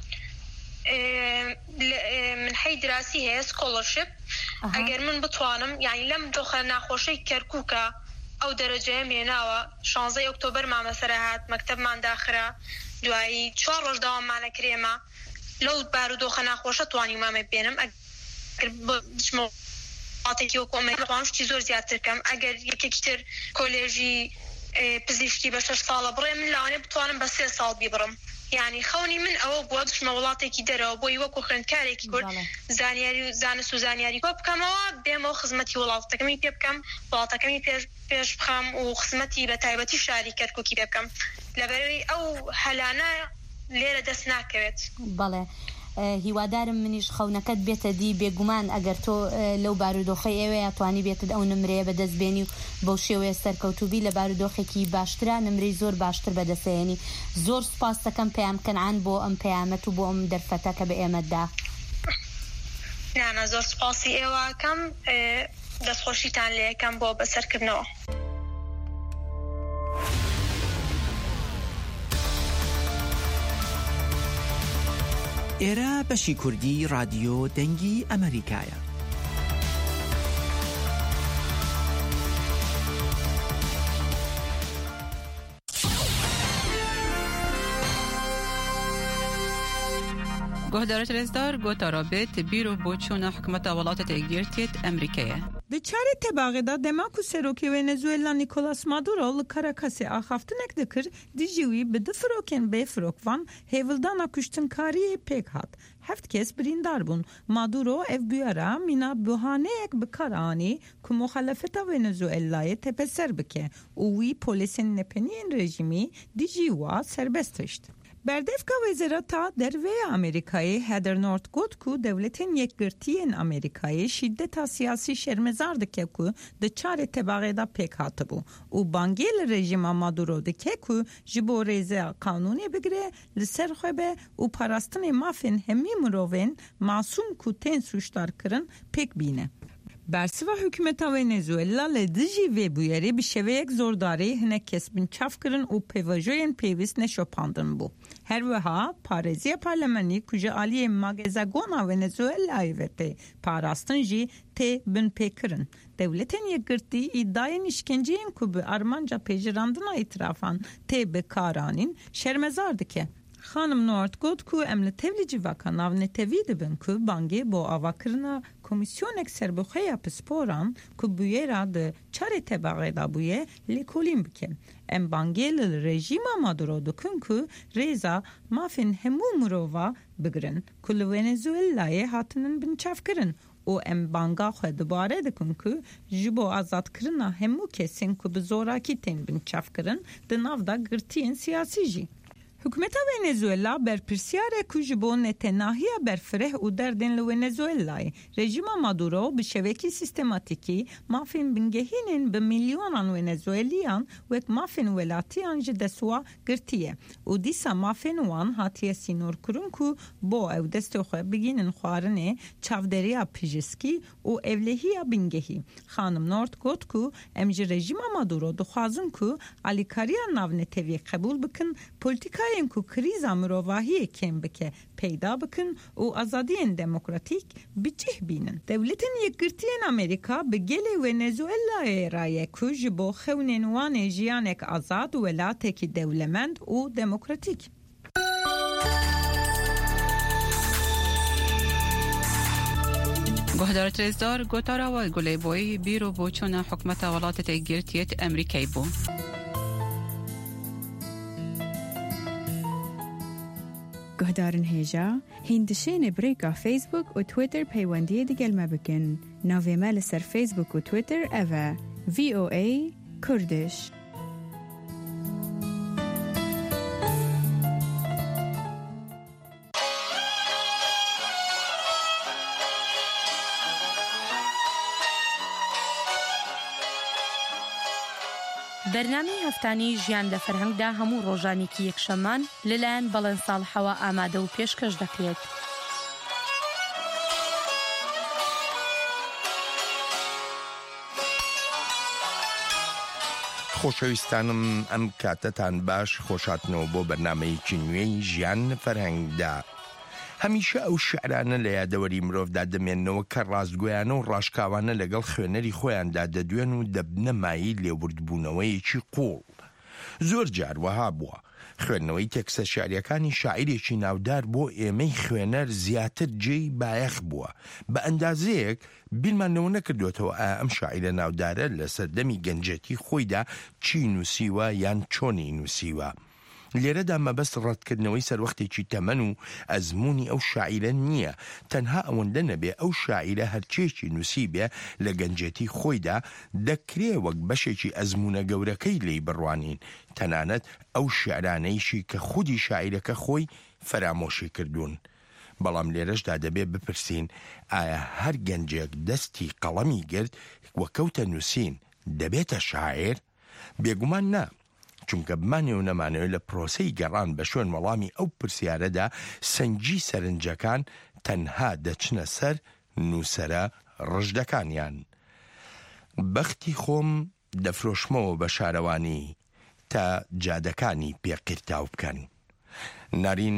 من حەی دراسی هەیە سکۆڵەرشپ ئەگەر من بتوانم یعنی لەم دۆخە ناخۆشەی کەرکووکە ئەو دەرەجەیە مێناوە شانزەی ئۆکتۆبەر مامەسەرە هات مەکتەبمان داخرا دوایی چوار ڕۆژ داواممانە کرێمە لەو بارودۆخە ناخۆشە توانی مامە بێنم ئەگەراتێکی وەکۆمەوانشتی زۆر زیاترکەم ئەگەر یەکێکی تر کۆلێژی پزیشکی بە شەش ساڵە بڕێ من لەوانێ بتوانم بە سێ ساڵ بیبڕم یعنی خەونی من ئەوە بووە بچمە وڵاتێکی دەرەوە بۆی وەکو خوێندکارێکی کورد زانیاری و زانست و زانیاری کۆ بکەمەوە بێمەوە خزمەتی وڵاتەکەمی پێ بکەم وڵاتەکەمی پێش بخەم و خزمەتی بە تایبەتی شاری کەرکووکی پێ بکەم لەبەرەوەی ئەو هەلانە لێرە دەست ناکەوێت بەڵێ هیوادارم منیش خەونەکەت بێتە دی بێگومان ئەگەر تۆ لەو بارودۆخی ئێوەیە توانی بێتت ئەو نمرەیە بەدەستبێنی و بەو شێوەیە سەرکەوتوبی لە بارودۆخێکی باشترا نمرەی زۆر باشتر بەدەستێنی زۆر سوپاس دەکەم پێیام کەنعان بۆ ئەم پەیامەت و بۆ ئەم دەرفەتەکە بە ئێمەدا یانە زۆر سوپاسی ئێوەکەم دەستخۆشیتان لێ یەکەم بۆ بەسەرکردنەوە ئێرە بەشی کوردی رادیۆ دەنگی ئەمریکایە. گهدارت رزدار گوتا رابط بیرو بوچون حکومت ولایت تگیرتیت امریکایه. دچاری تباغدا دماکو سروکی ونزوئلا نیکولاس مادورو لکاراکاسی آخافتنک دکر دیجوی به دفروکن به فروکوان هیولدانا کشتنکاری پیک هات. هفت کس بریندار بون. مادورو اف بیارا مینا بهانه یک بکارانی که مخالفت ونزوئلای تپسر بکه. اوی پلیسین نپنین رژیمی دیجیوا سربستشت. بردفکا وزارت دروی آمریکایی هدر نورت گفت که دولتین یکگرتیین آمریکایی شدت سیاسی شرمزار دکه که دچار تباغی دا پیک هاته بو. او بانگیل رژیم مادورو دکه که جبو ریزه قانونی بگره لسر خوبه او پاراستن مافین همی مروین معصوم که تین سوشتار کرن پیک بینه. برسوا حکومت ونزوئلا لدیجی و بویری به شوه یک زورداری هنه کسبین چاف کرن و پیواجوین پیویست نشوپاندن بو. هر وها پارزی پارلمانی کجا آلی ماگزاگونا ونزوئلای وته پاراستن جی تی بن پیکرن. دولتین یک گرتی ادعای نشکنجین که به ارمانجا پیجراندن اطرافان تی بکارانین شرمزار دکه. خانم نورت گفت که امل تبلیجی وکا ناو نتوید بین که بانگی با آواکرنا کمیسیون اکسر بخواه پسپوران که بویه را ده چار تباقی دا بویه لیکولین بکن. ام بانگی لرژیم مادورو دکن که ریزا مافین همو مرووا بگرن که لونزوئلای هاتنن بنچاف کرن. او ام بانگا خود دوباره دکن که جبو آزاد کرنا همو کسین که بزوراکی تین بنچاف کرن ده ناو دا گرتین سیاسی جی. حکومت ونزوئلا بر پرسیار کوجبو نتناهی برفره او دردن لونزوئلای رژیم مادورو به شوکی سیستماتیکی مافین بنگهینن به میلیونان ونزوئلیان و مافین ولاتیان جدسوا گرتیه او دیسا مافین وان هاتیه سینور کرن کو با او دستو خو بگینن خوارنه چاودریا پیجسکی او اولهیا بنگهی. خانم نورت گفت کو امج رژیم مادورو دخوازن کو الیکاریا ناونتوی قبول بکن پولیتیکا این که کریز مروواهی کم بکه پیدا بکن و آزادی دموکراتیک بچه بینن. دولتین یک گرتین امریکا به گل ونزوئلا رای که جبو خوننوان جیانک آزاد ولاتک دولمند و دموکراتیک. گهدارت رزدار گوتارا و گلی بوی بیرو بوچون حکمت ولایت تگیرتیت امریکای بو. گهدارن هیجا هندشین بریکا فیسبوک و تویتر پیوندی دیگل ما بکن. ناوی مال سر فیسبوک و تویتر اوه وی او ای کردش. بەرنامەی هەفتانی ژیان لە فەرهەنگدا هەموو ڕۆژانێکی یەکشەممان لەلایەن بەڵێن ساڵحەوە ئامادە و پێشکەش دەکرێت. خۆشەویستانم ئەم کاتەتان باش خۆشاتنەوە بۆ بەرنامەیەکی نوێی ژیان فەرهەنگدا. هەمیشە ئەو شعرانە لە یادەوەری مرۆڤدا دەمێننەوە کە ڕاستگۆیانە و ڕاشکاوانە لەگەڵ خوێنەری خۆیاندا دەدوێن و دەبنە مایی لێوردبوونەوەیەکی قوڵ. زۆر جار وەها بووە خوێندنەوەی تێکسە شعریەکانی شاعیرێکی ناودار بۆ ئێمەی خوێنەر زیاتر جێی بایەخ بووە. بە ئەندازەیەک بیرمانەوە نەکردوێتەوە ئایا ئەم شاعیرە ناودارە لە سەردەمی گەنجەتی خۆیدا چی نووسیوە یان چۆنی نووسیوە. لێرەدا مەبەست ڕەتکردنەوەی سەروەختێکی تەمەن و ئەزموونی ئەو شاعیرە نییە، تەنها ئەوەندە نەبێ ئەو شاعیرە هەرچێکی نووسی بێ لە گەنجەتی خۆیدا دەکرێ وەک بەشێکی ئەزمونە گەورەکەی لێی بڕوانین، تەنانەت ئەو شعرانەیشی کە خودی شاعیرەکە خۆی فەرامۆشی کردوون. بەڵام لێرەشدا دەبێ بپرسین ئایا هەر گەنجێک دەستی قەڵەمی گرت وەکەوتە نووسین دەبێتە شاعیر؟ بێگومان نا، چونکە بمانێ و نەمانەوێت لە پرۆسەی گەڕان بە شوێن وەڵامی ئەو پرسیارەدا سەنجی سەرنجەکان تەنها دەچنە سەر نووسەرە ڕژدەکانیان. بەختی خۆم دەفرۆشمەوە بە شارەوانی تا جادەکانی پێقیرتاو بکەن. نارین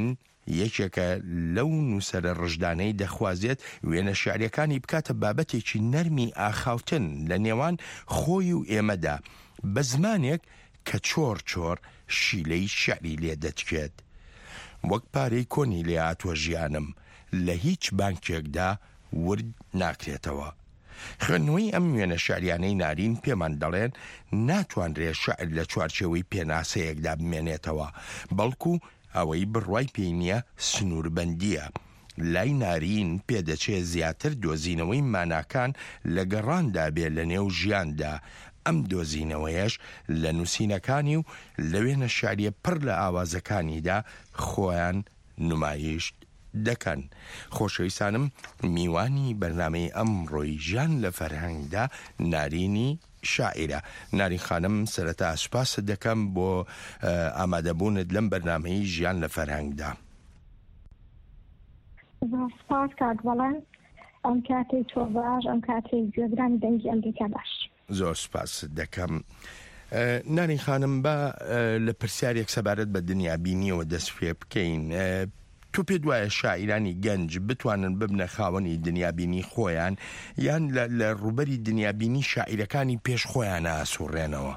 یەکێکە لەو نووسەرە ڕژدانەی دەخوازێت وێنە شعریەکانی بکاتە بابەتێکی نەرمی ئاخاوتن لە نێوان خۆی و ئێمەدا بە زمانێک کە چۆر چۆر شیلەی شعری لێ دەچکێت. وەک پارەی کۆنی لێ هاتووە ژیانم لە هیچ بانکێکدا ورد ناکرێتەوە. خوێندنەوەی ئەم وێنە شعریانەی نارین پێمان دەڵێن ناتوانرێت شعر لە چوارچێوەی پێناسەیەکدا بمێنێتەوە، بەڵکو ئەوەی بڕوای پێی نییە سنووربەندیە. لای نارین پێدەچێت زیاتر دۆزینەوەی ماناکان لە گەڕاندا بێ لە نێو ژیاندا. ئەم دۆزینەوەیەش لە نووسینەکانی و لە وێنە شعریە پڕ لە ئاوازەکانیدا خۆیان نمایش دەکەن. خۆشەویستانم، میوانی بەرنامەی ئەمڕۆی ژیان لە فەرهەنگدا نارینی شاعرە. نارین خانم، سەرەتا سوپاست دەکەم بۆ ئامادەبوونت لەم بەرنامەی ژیان لە فەرهەنگدا. سپاس کاک بەڵێن، ئەم کاتێک تۆ باش، ئەم کاتێک گوێگرانی دەنگی ئەمریکا باش. زۆر سپاس دەکەم. نارین خانم، بە لە پرسیارێک سەبارەت بە دنیابینیەوە دەست پێ بکەین. تۆ پێ دوایە شاعیرانی گەنج بتوانن ببنە خاوەنی دنیابینی خۆیان یان لە ڕوبەری دنیابینی شاعیرەکانی پێش خۆیان ئاسوڕێنەوە؟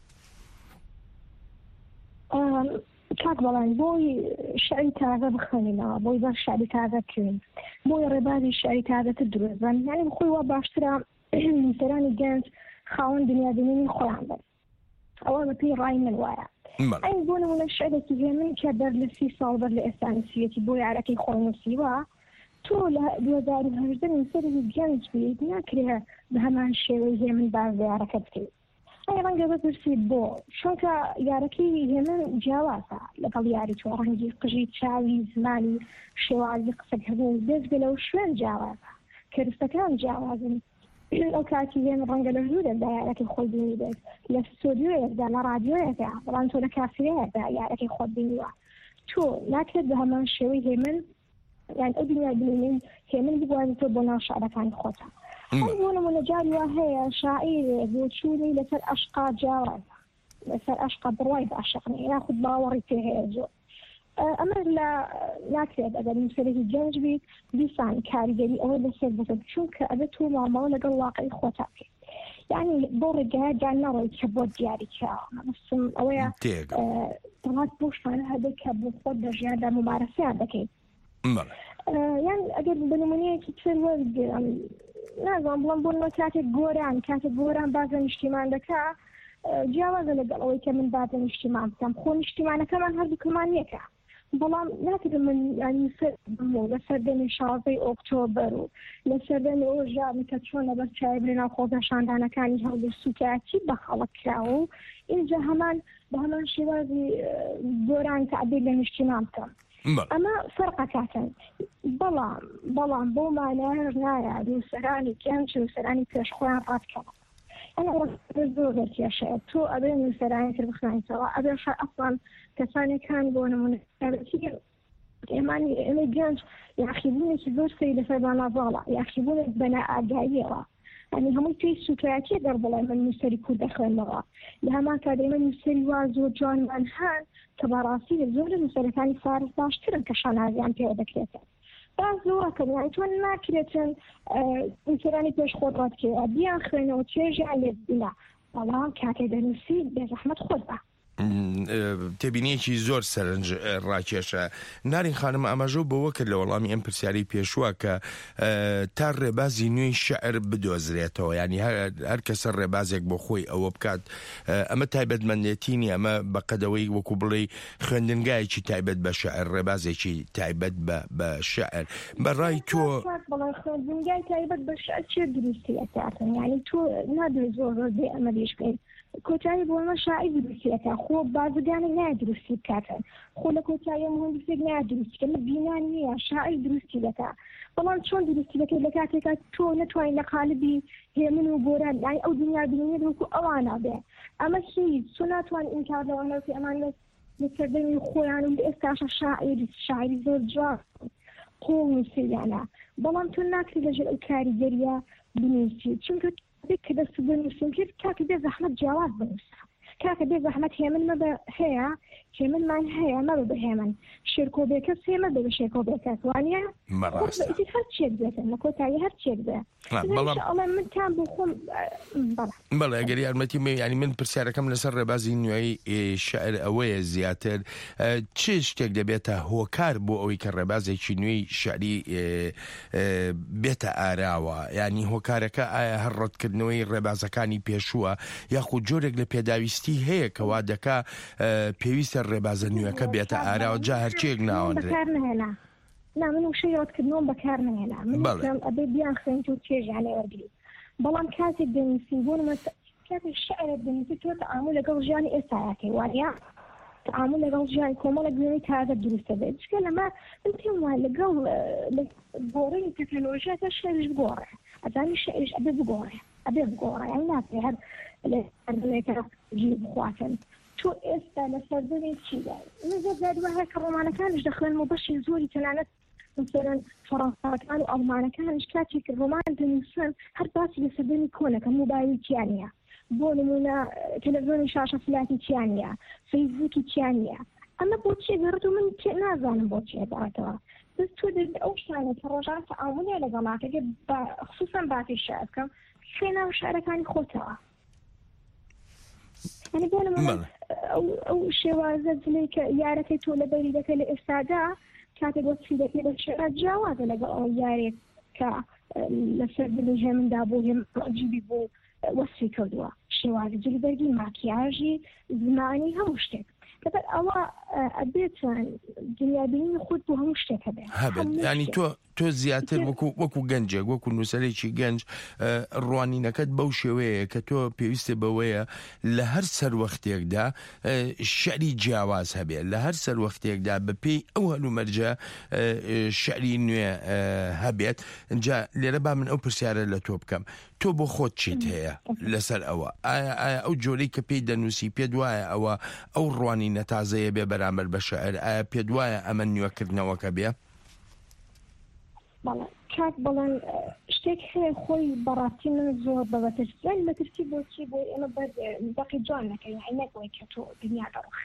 کاک بەڵێن، بۆی شعری تازە بخوێنینەوە، بۆی بەر شعری تازە بکەین، بۆی ڕێبازی شعری تازەتر دروستبن، یعنی بخۆی وا باشترە نووسەرانی گەنج خاوەن دنیابینی خۆیان بن. ئەوە بە پێی ڕای من وایە. ئەین بۆ نمونە شعرێکی هێمن کە بەر لە سی ساڵ بەر لە ئێستا نووسیەتی بۆ یارەکەی خۆی نووسیوە، تۆ لە دوو هەزار و هەژدە نووسەرێکی گەنج بیت، ناکرێ بە هەمان شێوەی هێمن باز لە یارەکە بکەیت. ئەی ڕەنگە بپرسیت بۆ، چونکە یارەکەی هێمن جیاوازە لەگەڵ یاری تۆ، ڕەنگی قژی، چاوی، زمانی، شێوازی قسەکردن دەست بێ لەو شوێن جیاوازە، کەرستەکان جیاوازن. ئەو کاتی هێمن ڕەنگە لە ژوورێکدا یارەکەی خۆی بینی بێت، لە ستۆدیۆیەکدا، لە ڕادیۆیەکدا، بەڵام تۆ لە کافێیەکدا یارەکەی خۆت بینیوە. تۆ ناکرێت بە هەمان شێوەی هێمن، یان ئەو دنیابینی هێمن بگوازی تۆ بۆ ناو شعرەکانی خۆتە. ئەم بۆ نمونە جاری وا هەیە شاعیرێک بۆ چوونی لەسەر عەشقا جیاوازە، لەسەر عەشقا بڕوای باشەقنی، یاخود باوەڕی پێ هەیە زۆر. ئەمە لە ناکرێت ئەگەر نووسەرێکی گەنج بیت دیسان کاریگەری ئەوە لەسەر بکەن، چونکە ئەبێت تۆ مامەوە لەگەڵ واقعی خۆتا بکەیت. یعنی بۆ ڕێگایە گیان نەڕۆی کە بۆ دیاری کراوە. مەبەستم ئەوەیە دەڵات بۆ شتانە هەبێت کە بۆ خۆت لە ژیاندا ممارەسەیان دەکەیت. یان ئەگەر بە نمونەیەکی تر وەرگێڕم، نازانم بڵم بۆ نەوە کاتێک گۆران کاتێک گۆران بازە نیشتیمان دەکا، جیاوازە لەگەڵ ئەوەی کە من بازە نیشتیمان بکەم. خۆ نیشتیمانەکەمان هەردووکمان یەکە، بەڵام ناکرێت من سەر بمەوە لە سەردەمی شازدەی ئۆکتۆبەر و لە سەردەمی ئەوە ژامی کە چۆنە بەر چای برێناو خۆپێشاندانەکانی هەڵی سوکایەتی بە خەڵک کراوە و اینجا هەمان بە هەمان شێوازی گۆران تعبیر لە نیشتیمان بکەم. ئەمە فەرقەکاتن. بەڵام بەڵام بۆ مانایەر نایە نووسەرانی گەنج نووسەرانی پێشخۆیان ڕاتکەوە. ئەمە زۆر کێشەیە. تۆ ئەبێ نووسەرانی تر بخوێنیتەوە، ئەبێ ئەسڵان کەسانێکان بۆ نمونە ئێمانی ئێمە گەنج یاخیبوونێکی زۆر سەی لەسەر بانازاڵە، یاخیبوونێک بە نائاگاییەوە. ئەنی هەمووی توی سوکایەتی دەر بڵێ من نووسەری کورد دەخوێنەوە، لە هەمان کات ئێمە نووسەری وا زۆر جوانمان هەن کە بەڕاستی زۆر لە نووسەرەکانی فارس باشترن کە شانازیان پێوە دەکرێتن. باز زۆرەکەن تۆ ناکرێتن نووسەرانی پێش خۆت ڕاتکەوە بیان خوێنەوە چێژیان لێ ببینە، بەڵام کاتێ دەنووسی بێزەحمەت خۆت بە. تێبینیەکی زۆر سەرنج ڕاکێشە. نارین خانم، ئەمەژە بۆەوە کرد لە وەڵامی ئەم پرسیاری پێشووە کە تا ڕێبازی نوێی شعر بدۆزرێتەوە، ینی هەر کەسە ڕێبازێک بۆ خۆی ئەوە بکات. ئەمە تایبەتمەندێتینی، ئەمە بەقەدەوەی وەکو بڵێ خوێندنگایەکی تایبەت بە شعر، ڕێبازێکی تایبەت بە شعر. بەڕای تۆ بەڵام خوێندنگای تایبەت بە شعر چێ دروستیەکاتن؟ یعنی تۆ نادوێت زۆر ڕۆژێ ئەمە دێش بکەین. کۆتایی بۆ ئەمە شاعیر دروستیەکە، خۆ بازرگانی نایە دروستی بکاتن، خۆ لە کۆتایی مهندسێک نایە دروستیکە، من بینان نییە شاعیر دروستی دەکا. بەڵام چۆن دروستی دەکەیت لە کاتێکا تۆ نەتوانین لە قالبی هێمن و گۆران یانی ئەو دنیا بینێت وەکو ئەوانە بێ. ئەمە هیچ تۆ ناتوان ئینکار لەوانەوە کە ئەمان لە سەردەمی خۆیان و ئێستاشە شاعیر شاعری زۆر جوان قۆڵ نووسیانە، بەڵام تۆ ناکرێت لەژێر ئەو کاریگەریە بنووسی، چونکە کە دەست بنووسین کرد کاکە بێ زەحمەت جیاواز بنووسە، کاکە بێ زەحمەت هێمن مەبە هەیە هێمنمان هەیە مەبە بە هێمن شێرکۆ بێکەس هێمە بە بە شێرکۆ بێکەس وانە هەر چێک بێتن لە کۆتایی هەر چێک بێ ئەڵێ من تام بۆ خۆم بەڵێ ئەگەر یارمەتی ینی من پرسیارەکەم لەسەر ڕێبازی نوێی شعر ئەوەیە زیاتر چ شتێک دەبێتە هۆکار بۆ ئەوەی کە ڕێبازێکی نوێی شعری بێتە ئاراوە ینی هۆکارەکە ئایا هەر ڕەتکردنەوەی ڕێبازەکانی پێشووە یاخود جۆرێک لە پێداویستی هەیە کەوا دەکا پێویستە ڕێبازە نوێەکە بێتە ئاراوە جا هەرچێک ناوەندرێت نا من وشە یادکردنەوەم بەکار نهێنا من ئەبێ بیان خوێنیت و چێژیانێ وەرگری بەڵام کاتێک دەنووسی بۆ کاتێک شعرێک دەنووسی تۆ تەعامل لەگەڵ ژیانی ئێستاکەی وانە تەعامل لەگەڵ ژیانی کۆمەڵێک دوێنەی تازە دروستە بێت چکە لەما من پێم وایە لەگەڵ گۆڕەی تەکنۆلۆژیا تا شعرش بگۆڕێ ئەزانی شعرش ئەبێ بگۆڕێ ئەبێ بگۆڕێ یان ناکرێ هەر لە هەردوێکە گیر بخواتن تۆ ئێستا لە سەردەمی چیدا زۆر زادوە هەیە کە ڕۆمانەکانش دەخوێن و بەشی زۆری تەنانەت مثلا فەڕەنساوەکان و ئەڵمانەکانش کاتێک ڕۆمان دەنووسن هەر باسی لە سەردەمی کۆنەکە موبایلی چیانە بۆ نمونە تەلەڤیزۆنی شاشە فلاتی چیانە فەیسبووکی چیانە ئەمە بۆ چی گەڕێت و من نازانم بۆ چی دەڕێتەوە بەس تۆ ئەو شتانە کە ڕۆژان تەعاملێ لەگەڵاکەکە خصوصا باسی شعر بکەم خوێنە و شعرەکانی خۆتەوە يعني بۆ ئەو شێوازە جلەی کە یارەکەی تۆ لە بەری دەکە لە ئێستادا کاتێک بۆ چی دەکەی بە شێرا جیاوازە لەگەڵ ئەو یارێک کە لەسەر دڵی هێمندا بۆ هێمجیبی بۆ وەسفی کردووە شێوازە جلبەرگی ماکیاژی زمانی هەموو شتێک لەبەر ئەوە ئەبێت دنیابینی خۆت بۆ هەموو شتێک هەبێت هەبێت ینی تۆ تۆ زیاتر وەکو وەکو گەنجێک وەکو نووسەرێکی گەنج ڕوانینەکەت بەو شێوەیە کە تۆ پێویستە بەوەیە لە هەر سەر وەختێکدا شعری جیاواز هەبێت لە هەر سەر وەختێکدا بەپێی ئەو هەلومەرجە شعری نوێ هەبێت اینجا لێرە با من ئەو پرسیارە لە تۆ بکەم تۆ بۆ خۆت چیت هەیە لەسەر ئەوە ئایا ئەو جۆرەی کە پێی دەنووسی پێت وایە ئەوە ئەو ڕوانینە تازەیە بێ بەرامبەر بە شەعر ئایا پێت وایە ئەمە نوێکردنەوەکە بێ بەڵێ کات بەڵێن شتێک هەیە خۆی بەڕاستی من زۆر بەبەترسیان مەترسی بۆچی بۆ ئێمە بەقی جوان نەکەین عینەکەوەی کە تۆ دنیا دەڕۆخێ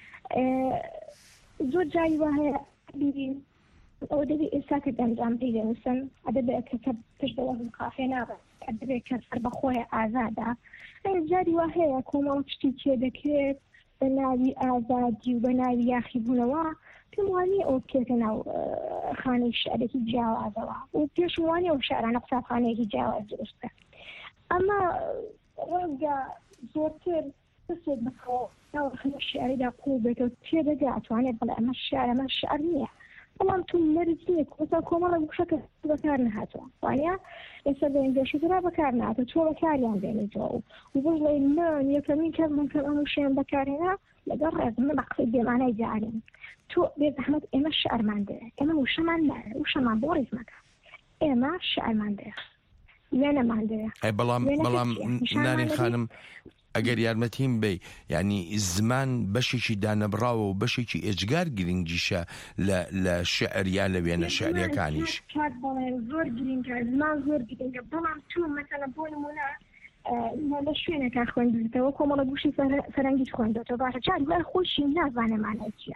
زۆر جایی وا هەیە بیرین ئەو دەبێ ئێستا کە دەنجام پێی دەنووسن ئەدەبێت کە پشت دەوەزم قافێ نابێت ئەدەبێت کە سەر بەخۆیە ئازادا جاری وا هەیە کۆمەڵ پشتی چێ دەکرێت بە ناوی ئازادی و بە ناوی یاخیبوونەوە پێم وانێ ئەو بکێتە ناو خانەی شعرێکی جیاوازەوە و پێش وانێ ئەو شعرانە قوتابخانەیەکی جیاواز دروستە ئەمە ڕەنگە زۆرتر دەستێک بکەوە ناو خانە شعریدا قوڵ بێتەوە تێدەگا ئەتوانێت بڵێ ئەمە شعر ئەمە شعر نییە بەڵام تو مەرج نییە کۆتا کۆمەڵە گوشەکە بەکار نهاتوە وانە ئێستا دەین گەشترا بەکار نهاتوە تۆ بەکاریان دێنیتەوە و بڵێ من یەکەمین کەس من کە ئەمە شیان بەکارێنە لەگەڵ ڕێزم من بەقسەی بێمانای جارین تۆ بێ زەحمەت ئێمە شعرمان دەیە ئێمە وشەمان نایە وشەمان بۆ ڕێز مەکە ئێمە شعرمان دەیە وێنەمان دەیە بەڵام بەڵام نانی خانم ئەگەر یارمەتیم بێ ینی زمان بەشێکی دانەبراوە و بەشێکی ئێجگار گرنگیشە لە شعر یان لە وێنە شعریەکانیش زۆر گرنگە زمان زۆر گرنگە بەڵام تو مەسەلەن بۆ نمونە لە شوێنێکا خوێندێتەوە کۆمەڵە گوشی فەرەنگیت خوێندێتەوە باشە جاری وای خۆشی نازانێمانە چییە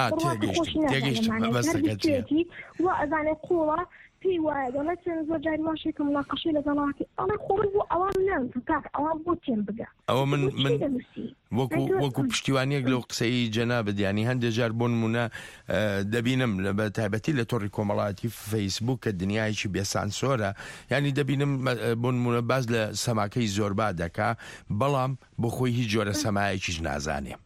وا ئەزانێت قوڵە پێی وایە دەڵێت زۆر جاری واشێکە مڵاقەشەی لەگەڵاتی ئەڵێ خۆڕ بۆ ئەوان نەم کاک ئەوان بۆ تێم بگە ئەوە من من وەکو وەکو پشتیوانیەک لەو قسەی جەنابەت ینی هەندێک جار بۆ نمونە دەبینم لە بە تایبەتی لە تۆڕی کۆمەڵایەتی فەیسبووک کە دنیایکی بێسانسۆرە ینی دەبینم بۆ نمونە باز لە سەماکەی زۆربا دەکا بەڵام بۆ خۆی هیچ جۆرە سەمایەکیش نازانێ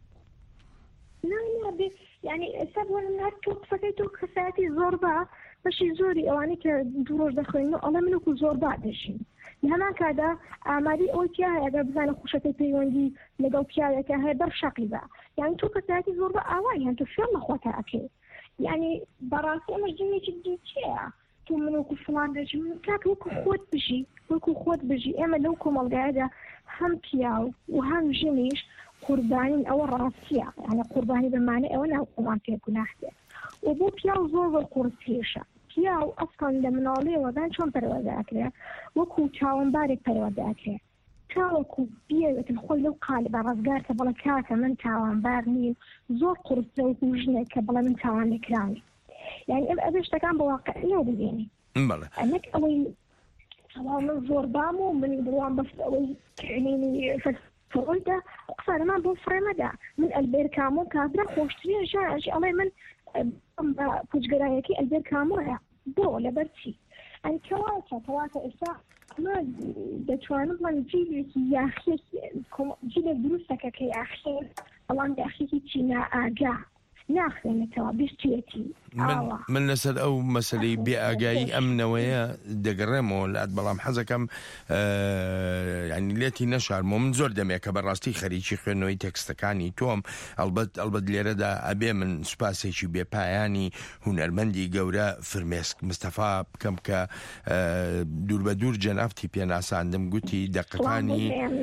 ینی ئێستا بۆ هەر تۆ قسەکەی تۆ کەسایەتی زۆربا بەشی زۆری ئەوانەی کە دوو ڕۆژ دەخوێنەوە ئەڵێ من وەکو زۆربا دەژین لە هەمان کادا ئامادەی ئەوی تیا هەیە ئەگەر بزانە خوشەکەی پەیوەندی لەگەڵ پیاوێکە هەیە بەر شەقی بە یعنی تۆ کەسایەتی زۆربا ئاوای هەن تۆ فێڵ لە خۆتە ئەکەی یعنی بەڕاستی ئەمە جنێکی دووچەیە تۆ من وەکو فڵان دەژین کاک وەکو خۆت بژی وەکو خۆت بژی ئێمە لەو کۆمەڵگایەدا هەم پیاو و هەم ژنیش قوربانین ئەوە ڕاستیە یعنی قوربانی بەمانە ئەوە ناو قوڵان پێ گوناح بێت و بۆ پیاو زۆر زۆر قورسێشە یا و ئەسڵان لە مناڵەوەدان چۆن پەروەردەکرێ وەکو چاوەمبارێک پەروەردەکرێ تاوەکو بێوێتن خۆی لەو قالبە ڕزگار کە بەڵە کاکە من تاوانبار نیم زۆر قورسەوەکو ژنێک کە بەڵە من تاوان لەکراوی یعنی ئەم ئەبێ شتەکان بە واقعیەوە ببینی ئەنەک ئەوەی ئەوە من زۆر بام و من بڕوان بەس ئەوەی کردنی فڕۆیدا قسانەمان بۆ فڕێمەدا من ئەلبێر کامۆ کابرا خۆشترین ژانشی ئەڵێ من بە پوچگەرایەکی ئەلبێر کامۆیە بۆ لەبەرچی ئەنی کەواتە کەواتە ئێستا ئەمە دەتوانم بڵێن جیلێکی یاخیێکی جیلێک دروستەکە کە یاخێ بەڵام یاخیێکی چی نائاگا ناخوێنێتەوە بیستوێتی من لەسەر ئەو مەسلەی بێ ئاگایی ئەمنەوەیە دەگەڕێمەوە لات بەڵام حەزەکەم ینی لێتی نەشارمەوە من زۆر دەمێک کە بەڕاستی خەریکی خوێنەوەی تێکستەکانی تۆم ئەلبەت ئەلبەت لێرەدا ئەبێ من سوپاسێکی بێپایانی هونەرمەندی گەورە فرمێسک مستەفا بکەم کە دوور بە دوور جەنابتی پێناساندم گوتی دەقەکانی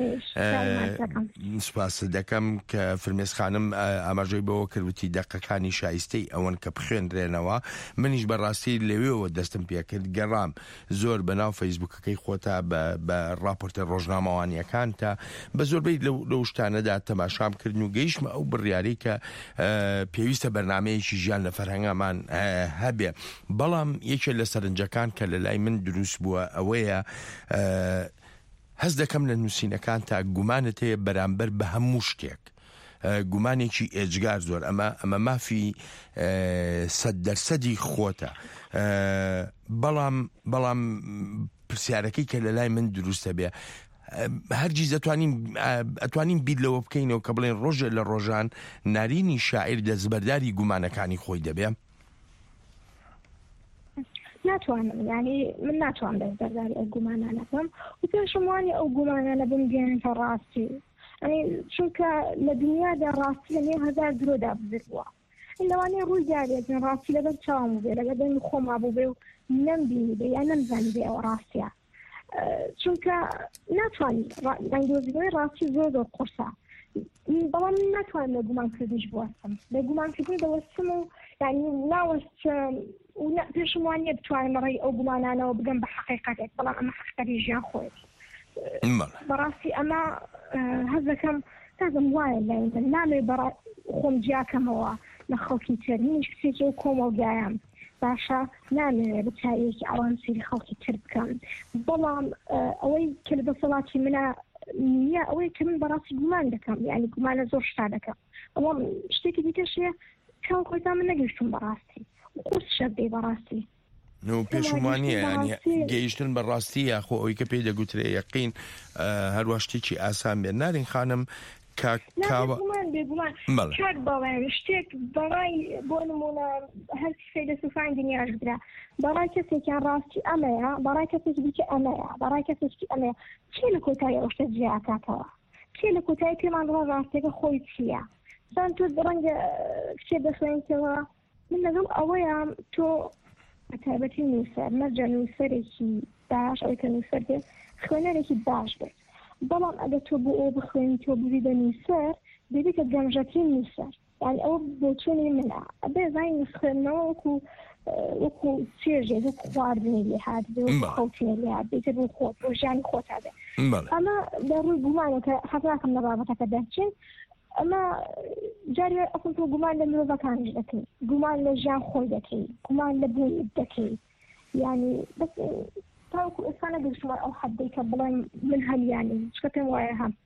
سوپاس دەکەم کە فرمێس خانم ئاماژەی بەوە کردوتی دەقەکانی شایستەی ئەوەن کە بخوێنرێنەوە منیش بەڕاستی لەوێەوە دەستم پێکرد گەڕام زۆر بەناو فەیسبوکەکەی خۆتا بە راپۆرتە ڕۆژنامەوانیەکان تا بە زۆربەی لەو شتانەدا تەماشام کردن و گەیشتمە ئەو بڕیاری کە پێویستە بەرنامەیەکی ژیان لە فەرهەنگامان هەبێ بەڵام یەکێ لە سەرنجەکان کە لە لای من دروست بووە ئەوەیە هەز دەکەم لە نووسینەکان تا گومانت هەیە بەرامبەر بە هەموو شتێک گومانێکی ئێجگار زۆر ئەمە ئەمە مافی سەد دەرسەدی خۆتە بەڵام بەڵام پرسیارەکەی کە لە لای من دروستە بێ هەرگیز ئەتوانین بیر لەوە بکەینەوە کە بڵێن ڕۆژێ لە ڕۆژان نارینی شاعیر دەستبەرداری گومانەکانی خۆی دەبێ ناتوانم یعنی من ناتوانم دەستبەرداری ئەو گومانانەکەم و پێشم وانێ ئەو گومانانە بمگەێنێتە ڕاستی چونکە لە دنیادا ڕاستی لە نێو هەزار درۆدا بزربووە لەوانەیە ڕووی دارێتن ڕاستی لەبەر چاوم بێ لەگە دەنگ خۆما بوو بێ و نەمبینی بێ یان نەمزانی بێ ئەوە ڕاستیە چونکە ناتوانانی دەنگدۆزینەوەی ڕاستی زۆر زۆر قورسە بەڵام ناتوانم لە گومانکردنیش بوەستم لە گومانکردنی دەوەستم و یعنی ناوەستم و پێشم وانە بتوانم ڕێی ئەو گومانانەوە بگەم بە حەقیقەتێک بەڵام ئەمە حەقیقەتی ژیان خۆیەتی بەڕاستی ئەمە هەزەکەم تازم وایە لە نامێ بەڕ خۆم جیاکەمەوە لە خەڵکی تر منیش کسێکی و کۆمەڵگایەم باشە نامێ بچایەکی ئەوان سری خەڵکی تر بکەم بەڵام ئەوەی کە لە دەسەڵاتی منە نییە ئەوەی کە من بەڕاستی گومان دەکەم یعنی گومانە زۆر شتا دەکەم بەڵام شتێکی دیکەشەیە کەڵ خۆیتا من نەگەیشتم بەڕاستی قورس شەر دێ بەڕاستی نو پێشمانیە ینی گەیشتن بەڕاستی یاخۆ ئەوی کە پێی دەگوترێ یەقین هەروە شتێکی ئاسان بێ نارین خانم کاوە کات بەڵێن شتێک بەڕای بۆ نمونە هەرکی فەیلسوفان دنیاش بدرا بەڕای کەسێکیان ڕاستی ئەمەیە بەڕای کەسێکی دیکە ئەمەیە بەڕای کەسێکی ئەمەیە چی لە کۆتایی ئەو شتە جیاکاتەوە چی لە کۆتایی پێمان دڵە ڕاستێکە خۆی چییە سان تۆ ڕەنگە کچێ دەخوێنیتەوە من لەگەڵ ئەوەیە تۆ تایبەتی نووسەر مەرجە نووسەرێکی باش ئەوەی کە نووسەر بێت خوێنەرێکی باش بێت بەڵام ئەگە تۆ بۆ ئەو بخوێنی تۆ ببی بە نووسەر دەبێت کە گەمژەترین نووسەر یعنی ئەوە بۆ چۆنی منە ئەبێ زانی نووسخوێنەوە وەکو وەکو چێژێ وەکو خواردنی لێ هات بێ وەکو خەوتنی لێ هات بێتە بۆ خۆت بۆ ژیانی خۆتا بێ ئەمە لە ڕووی گومانە کە حەز ناکەم لە بابەتەکە دەرچین ئەمە جارێ ئەسڵ تۆ گومان لە مرۆڤەکانیش دەکەی گومان لە ژیان خۆی دەکەی گومان لە بوونیت دەکەی یعنی بەس تاوەکو ئێستا نەگەیشتمە ئەو حەدەی کە بڵێم من هەلیانی چکە پێم وایە هەم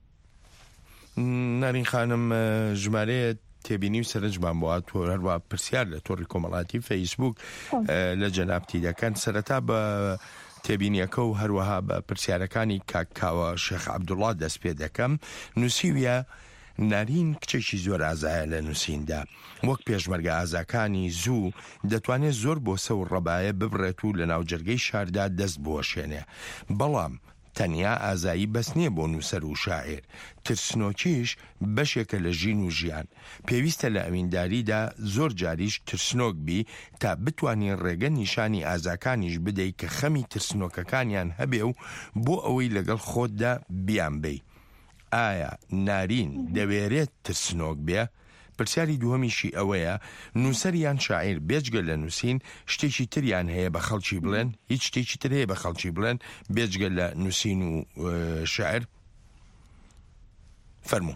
نارین خانم ژمارەیە تێبینی و سەرنجمان بۆ تۆ هەروە پرسیار لە تۆڕی کۆمەڵاتی فەیسبوک لە جەنابتی دەکەن سەرەتا بە تێبینیەکە و هەروەها بە پرسیارەکانی کاکاوە شێخ عەبدوڵڵا دەست پێ دەکەم نووسیویە نارین کچێکی زۆر ئازایە لە نووسیندا وەک پێشمەرگە ئازاکانی زوو دەتوانێت زۆر بۆ سە و ڕەبایە ببڕێت و لە ناوجەرگەی شاردا دەست بوەشێنێ بەڵام تەنیا ئازایی بەس نییە بۆ نووسەر و شاعیر ترسنۆکیش بەشێکە لە ژین و ژیان پێویستە لە ئەمینداریدا زۆر جاریش ترسنۆک بی تا بتوانین ڕێگە نیشانی ئازاکانیش بدەیت کە خەمی ترسنۆکەکانیان هەبێ و بۆ ئەوەی لەگەڵ خۆتدا بیان بێ ئایا نارین دەوێرێت ترسنۆک بێ پرسیاری دووەمیشی ئەوەیە نووسەریان شاعیر بێجگە لە نووسین شتێکی تریان هەیە بە خەڵکی بڵێن هیچ شتێکی تر هەیە بە خەڵکی بڵێن بێجگە لە نووسین و شاعر فەرموو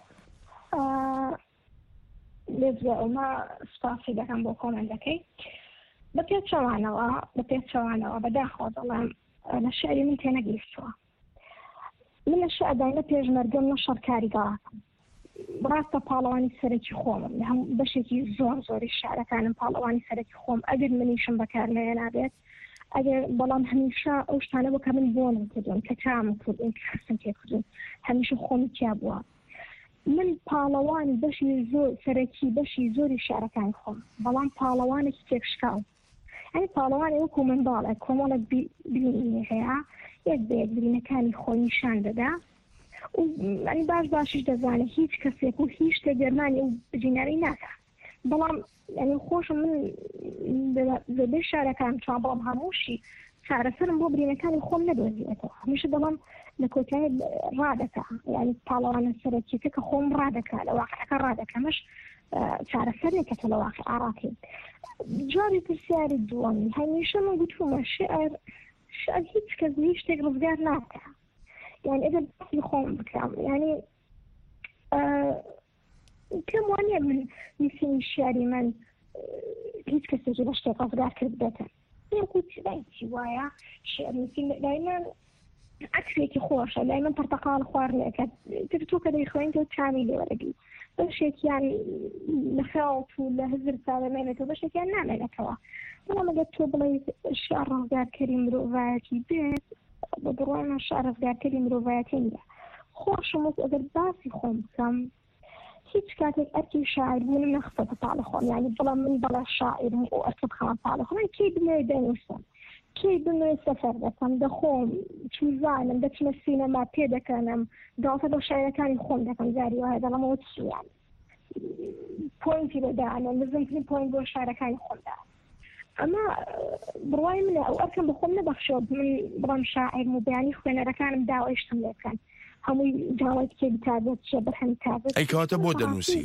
بێجگە ئەومە سپاسی دەکەم بۆ کۆمەندەکەی بە پێچەوانەوە بە پێچەوانەوە بەداخۆ دەڵێم لە شعری من تێنەگەیشتووە من لە شعدان لە پێشمەرگەم لە شەڕکاری گاڵاکەم ڕاستە پاڵەوانی سەرەکی خۆمم لە هەموو بەشێکی زۆر زۆری شعرەکانم پاڵەوانی سەرەکی خۆم ئەگەر منیشم بەکار نەهێنابێت ئەگەر بەڵام هەمیشە ئەو شتانە بۆ کە من بۆنم کردوم کە چامم کردوم کە حەسم پێ کردوم هەمیشە خۆمی تیا بووە من پاڵەوانی بەشی زۆر سەرەکی بەشی زۆری شعرەکان خۆم بەڵام پاڵەوانێکی تێکشکاو ئەنی پاڵەوانی وەکو منداڵێک کۆمەڵێک بینی هەیە یەک بەیەک برینەکانی خۆی نیشان دەدا ئەنی باش باشیش دەزانێت هیچ کەسێک و هیچ شتێک گەرمانی و بجینەری ناکە بەڵام ئەنی خۆشم من بێ شارەکان چوان بەڵام هەمووشی چارەسەرم بۆ برینەکانی خۆم نەدۆزیێتەوە هەمیشە دەڵام لە کۆتایی ڕادەکە یعنی پاڵەوانە سەرەکیەکە کە خۆم ڕادەکە لە واقعەکە ڕادەکەمەش چارەسەرێکە لە واقع ئاڕاکەین جاری پرسیاری دووەمی هەمیشە من گوتوومە شعر شعر هیچ کەس هیچ شتێک ڕزگار ناکە یعنی ئەگەر باسی خۆم بکەم یعنی پێم وانییە من نووسینی شیاری من هیچ کەسێکی بە شتێک ڕزگار کرد بێتە یاکوچی وایە شعر نووسین لای من عکسێکی خۆشە لای من پەرتەقاڵ خواردنێکە تر تۆ کە دەیخوێن تۆ چامی لێوەرەگی بەشێکیان لە خەڵت و لە هزر ساڵەمێنێتەوە بەشێکیان نامێنێتەوە بەڵام ئەگەر تۆ بڵێیت شعر ڕزگارکەری مرۆڤایەتی بێت بە بڕوانە شعر ڕزگارکەری مرۆڤایەتی نییە خۆشم وەک ئەگەر باسی خۆم بکەم هیچ کاتێک ئەرکی شاعر بوونم نەخسەتە پاڵە خۆم یعنی بڵام من بەڵا شاعرم و ئەرکە بخەوم پاڵە خۆم کەی بنوێ دەنووسم کەی بنوێ سەفەر دەکەم دەخۆم چوزانم دەچمە سینەما پێ دەکەنم داڵتە بە شاعرەکانی خۆم دەکەم جاری وایە دەڵەمەوە چیان پۆینتی بەدانم نزمترین پۆینت بۆ شاعرەکانی خۆمدا ئەمە بڕوای منە ئەو ئەرکەم بە خۆم نەبەخشەوە من بڵام شاعرم و بەیانی خوێنەرەکانم داوایشتم لێکەن هەمووی جاوای کێ بتابێت چێ بەرهەمی تابێت ئەی کەواتە بۆ دەنووسی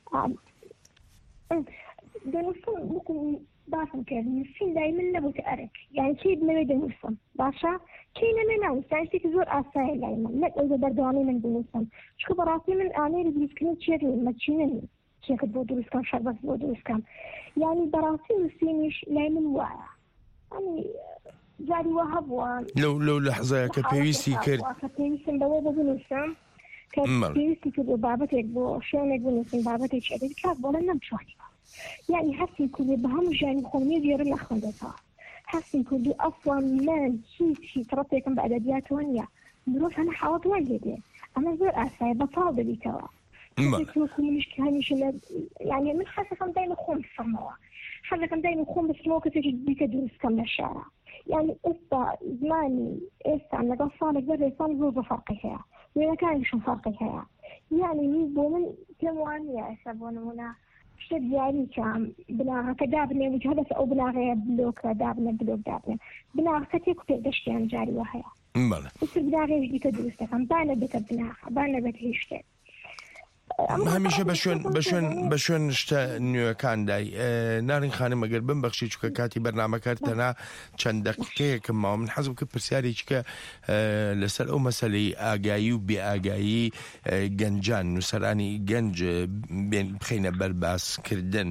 دەنووسم وەکو باسم کرد نووسین لای من نەبووتە ئەرک یعنی کێ بنەوێ دەنووسم باشە کێ نەمێ ناویست شتێکی زۆر ئاسایە لای من نەک ئەو بەردەوامی من بنووسم چکە بەڕاستی من ئامێری دروستکردن چێت مەچینە کێکت بۆ دروستکەم شەربەت بۆ دروستکەم یعنی بەڕاستی نووسینیش لای من وایە جاری وە هەبووە لەو لەو لەحزەیە کە پێویستی کرد کە پێویستم بەوە بە بنووسم کە پێویستی کرد بۆ بابەتێک بۆ شوێنێک بنووسین بابەتێک ئەدەی کات بۆڵێ نەمچوانیوە یعنی هەستی کردی بە هەموو ژیانی خۆمی دیێرە نەخوێندێتەوە هەستی کردی ئەفڵان من هیچی تڕەتێکم بە ئەدەبیاتەوە نییە مرۆڤ هەمە حاڵەت وای لێدێ ئەمە زۆر ئاسایە بەتاڵ دەبیتەوە منیش کە هەمیشە یعنی من حەزەکەم دایمە خۆم بسەمەوە حەزەکەم دایمە خۆم بسمەوە کەسێکی دیکە دروستکەم لە شارە یعنی ئێستا زمانی ئێستا لەگەڵ ساڵێک بەر ێسان زۆر بە فەرقی هەیە وێنەکانیشم فەرقی هەیە یعنی بۆ من پێم وانییە ئێستا بۆ نمونە شتێک دیاری کەم بناغەکە دابنێ و هەدەف ئەو بناغەیە بلۆکە دابنە بلۆک دابنێ بناغەکە تێک و پێدەشتیان جاری وە هەیە ئیتر بناغێش دیکە دروستەکەم با نەبێتە بناغە با نەبێت هیچ شتێک هەمیشە بە شوێن شتە نوێەکاندای نارین خانم ئەگەر بمبەخشی چکە کاتی بەرنامەکە تەنها چەند دەقیقەیەکم ماوە من حەزم کرد پرسیارێکی کە لەسەر ئەو مەسەلەی ئاگایی و بێئاگایی گەنجان نووسەرانی گەنج بخەینە بەرباسکردن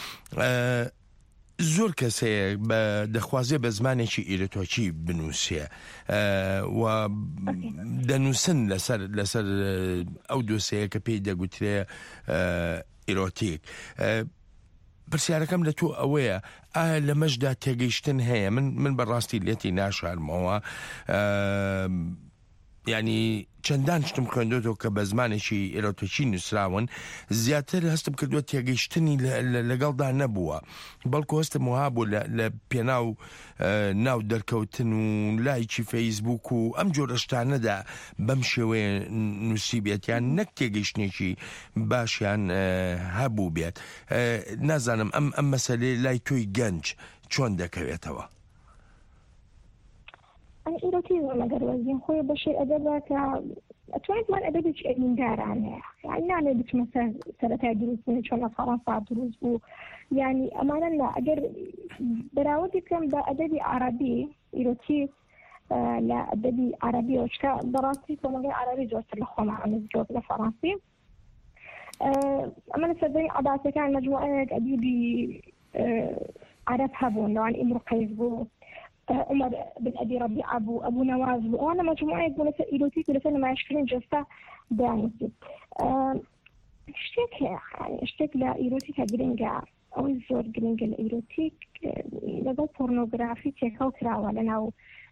زۆر کەسەیە بە دەخوازێ بە زمانێکی ئیرۆتۆکی بنووسێ و دەنووسن لەسەر لەسەر ئەو دۆسەیە کە پێی دەگوترێ ئیرۆتیک پرسیارەکەم لە تۆ ئەوەیە ئایا لە مەشدا تێگەیشتن هەیە من من بەڕاستی لێتی ناشارمەوە ینی چەندان شتم خوێندۆتەوە کە بە زمانێکی ئێرۆتۆکی نووسراون زیاتر هەستم کردووە تێگەیشتنی لەگەڵدا نەبووە بەڵکو هەستم وها بوو لە پێناو ناو دەرکەوتن و لایکی فەیسبوک و ئەم جۆرە شتانەدا بەم شێوەیە نووسی بێت یان نەک تێگەیشتێکی باشیان هەبوو بێت نازانم ئەم ئەم مەسەلەی لای تۆی گەنج چۆن دەکەوێتەوە ئیرۆتیزم ئەگەر وەزین خۆی بەشی ئەدەبە کە ئەتوانێت من ئەدەبێت ئەمینگاران هەیە یعنی نانێت بچمە سەرەتای دروست بوون چۆن لە فەڕەنسا دروست بوو یعنی ئەمانە لا ئەگەر بەراوردی بکەم بە ئەدەبی عەرەبی ئیرۆتیک لە ئەدەبی عەرەبیەوە چکە بەڕاستی کۆمەڵگەی عەرەبی زۆرتر لە خۆمان زۆر لە فەڕەنسی ئەمە لە سەردەمی عەباسیەکان مەجموعەیەک ئەدیبی عەرەب هەبوون لەوان ئیمرو قەیس بوو عمر بن أبي ربيعة أبو أبو نواز وأنا مجموعة يقول لك إيروتيك ولا فيلم ما يشكلين جلسة دانسي اشتيك يعني اشتيك لا إيروتيك جرينجا أو الزور جرينجا الإيروتيك لقوا بورنوغرافي تيكو كراوة لنا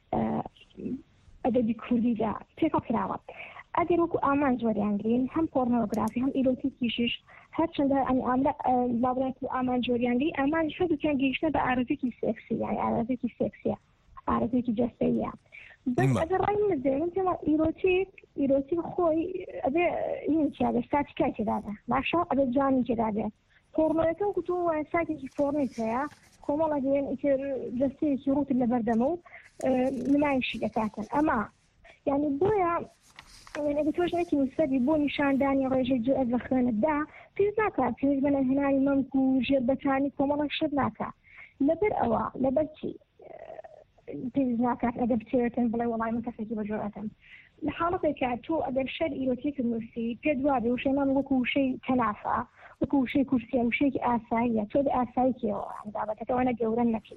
أدبي كردي دا تيكو كراوة أديروكو أمان جوريان جرين هم بورنوغرافي هم إيروتيك يشيش هرچند يعني عملا لابرات أمان جوريان جرين أمان شو كان جيشنا بعربيكي سكسي يعني عربيكي سكسية عربيكي جسدية بس أذا رأي مزين أنت ما إيروتيك إيروتيك خوي أبي ينشى هذا ساتكا كذا ما شو أبي جاني كذا فورماتهم كتو ساتكي فورماتها كم الله جين يصير جسدي شروط اللي بردمو ما يشي كاتن أما يعني بويا يعني إذا توجه لك مستدي بوني شان داني رجع جاء ذخرنا الداع في ذاك في من هنا ممكن جربتاني كم الله شرناك لبر أوا لبرتي في ذاك أجاب تيرتن بلا والله ما كفيت بجرأتهم لحالة كاتو أجاب شر إيروتيك المرسي كدوابي وشيء ما نقول شيء تنافع وكل شيء كرسي وشيء آساية تود آساية كيو عندها بتتوانا جورنا كي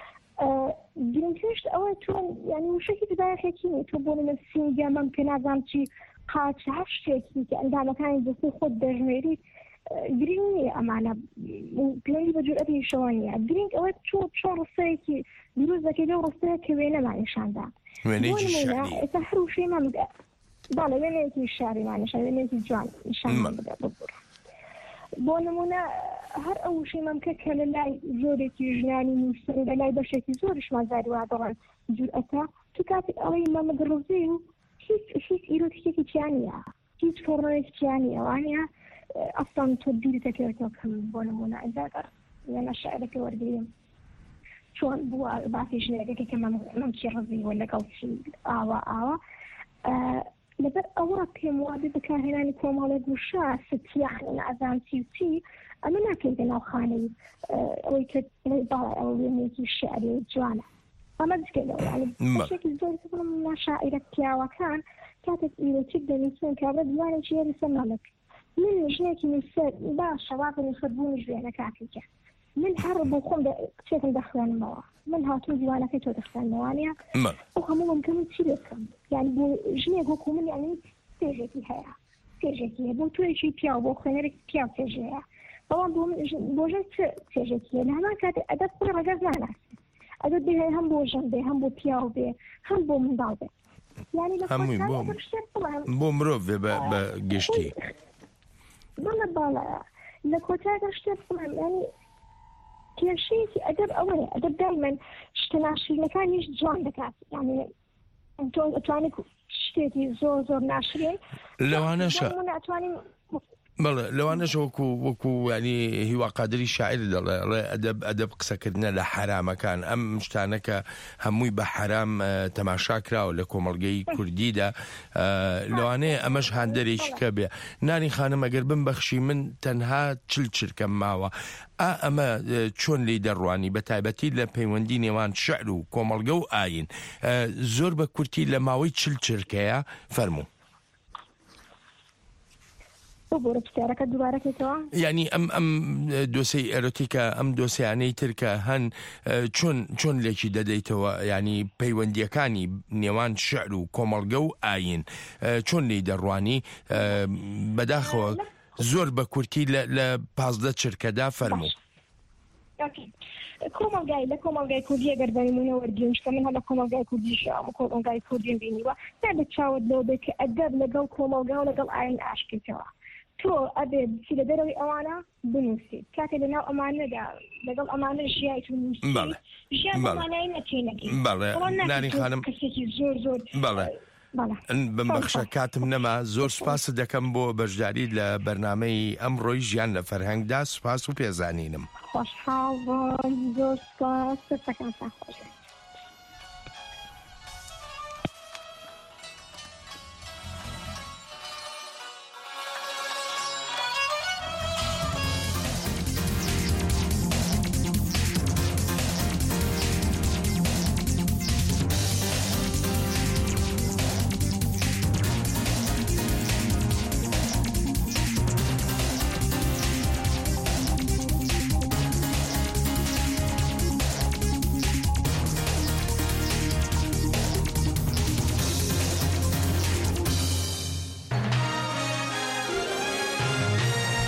جنسيش أول تون يعني وشكل تبايخ كيني تبون من السينجا ممكن أعظم شيء قاتش هالشيء كي عندها مكان بس خد درجميري جريني أمانة بلاني بجرأتي شوانية جرين أول شو شو رصيكي بروز ذكي لو رصيكي وين ما يشان ده وين يجي الشعري تحرو شيء ما مد بالا وين يجي الشعري ما نشان وين يجي جوان نشان ما بدأ بالضبط بونمونا هر أول شيء ممكن كان لا زورك يجناني مستقبل لا بشكل زورش ما زاد وعطرا جرأته تكاتب علي ما مدرزيه هيك هيك إيروتيكي تانية هيك فورنيك تانية وعنيها أصلاً تبديل تكيرتك بونمونا إذا أنا شاعرك ورديهم شون بوا بعثيش لك كمان ممشي رزي ولا قوشي آوا آوا لبر أوراق مواد بكاهناني كومالي بوشا ستيان عزام تيوتي أما ناكيد أنا خاني ويكد ليبالا أو يميكي الشعري جوانا أما بسكيلو يعني بشكل زوري تقول من شاعرة تياوا كان كانت إذا تقدر يسون كابد وانا شيء يسمى لك من جنيكي من السر باش شباب اللي يخدمون جوينا كافيكا من حرب وخم شيء ندخل الموا من هاتون ديوانا كيتو دخل الموانيا وهم ممكن تشيلكم يعني بو جنيه هكم يعني تيجي هيا تيجي بو تويشي بياو بو خنرك بياو تيجي طبعا بو بوجن تيجي لهنا كانت أدب كل رجال ناس أدب بها هم بو جنبه هم بو بياو به هم بو من ضابط يعني لكن بو بو مروف بقشتي بالا بالا لكوتاك اشتغل يعني كل شيء أدب أولي أدب دائما اشتناشي مكان يش جوان دكات يعني أنتو أتواني شتيتي زور زور ناشرين لو أنا شا بله لو أنا شو وكو وكو يعني هو قادري شاعر أدب أدب قصة كدنا لحرام كان أم مشتانك هموي بحرام تماشاكرا ولا كومالجي كردي ده لو أنا أمش هندريش كبير ناني خانم أجر بنبخشي من تنها تشلتشل كم معه أما شون لي درواني بتعبتي لبيوندي نيوان شعرو كومالجو آين زور بكرتي لماوي تشلتشل كيا فرمو يعني ام ام دوسي ايروتيكا ام دوسي يعني تركا هن چون چون ليكي دديتوا يعني بيونديكاني نيوان شعر وكومالجو آين چون لي درواني بداخو زور بكورتي ل بازده شركه دا فرمو اوكي كومالجاي لا كومالجاي كودي غرباني منور دينش كمان هذا كومالجاي كودي شام كومالجاي كودي بينيوا تبع تشاود لو بك ادب لقل كومالجاي لقل عين اشكي توا تو أبد في لدروي أمانة بنوسي كاتب لنا أمانة دا لقل أمانة الشيء تونسي بله الشيء أمانة نتينكي بله ناني خانم زور زور بله بمبخشە کاتم نەما زۆر سوپاس دەکەم بۆ بەشداری لە بەرنامەی ئەمڕۆی ژیان لە فەرهەنگدا سوپاس و پێزانینم خۆشحاڵ بۆم زۆر سوپاس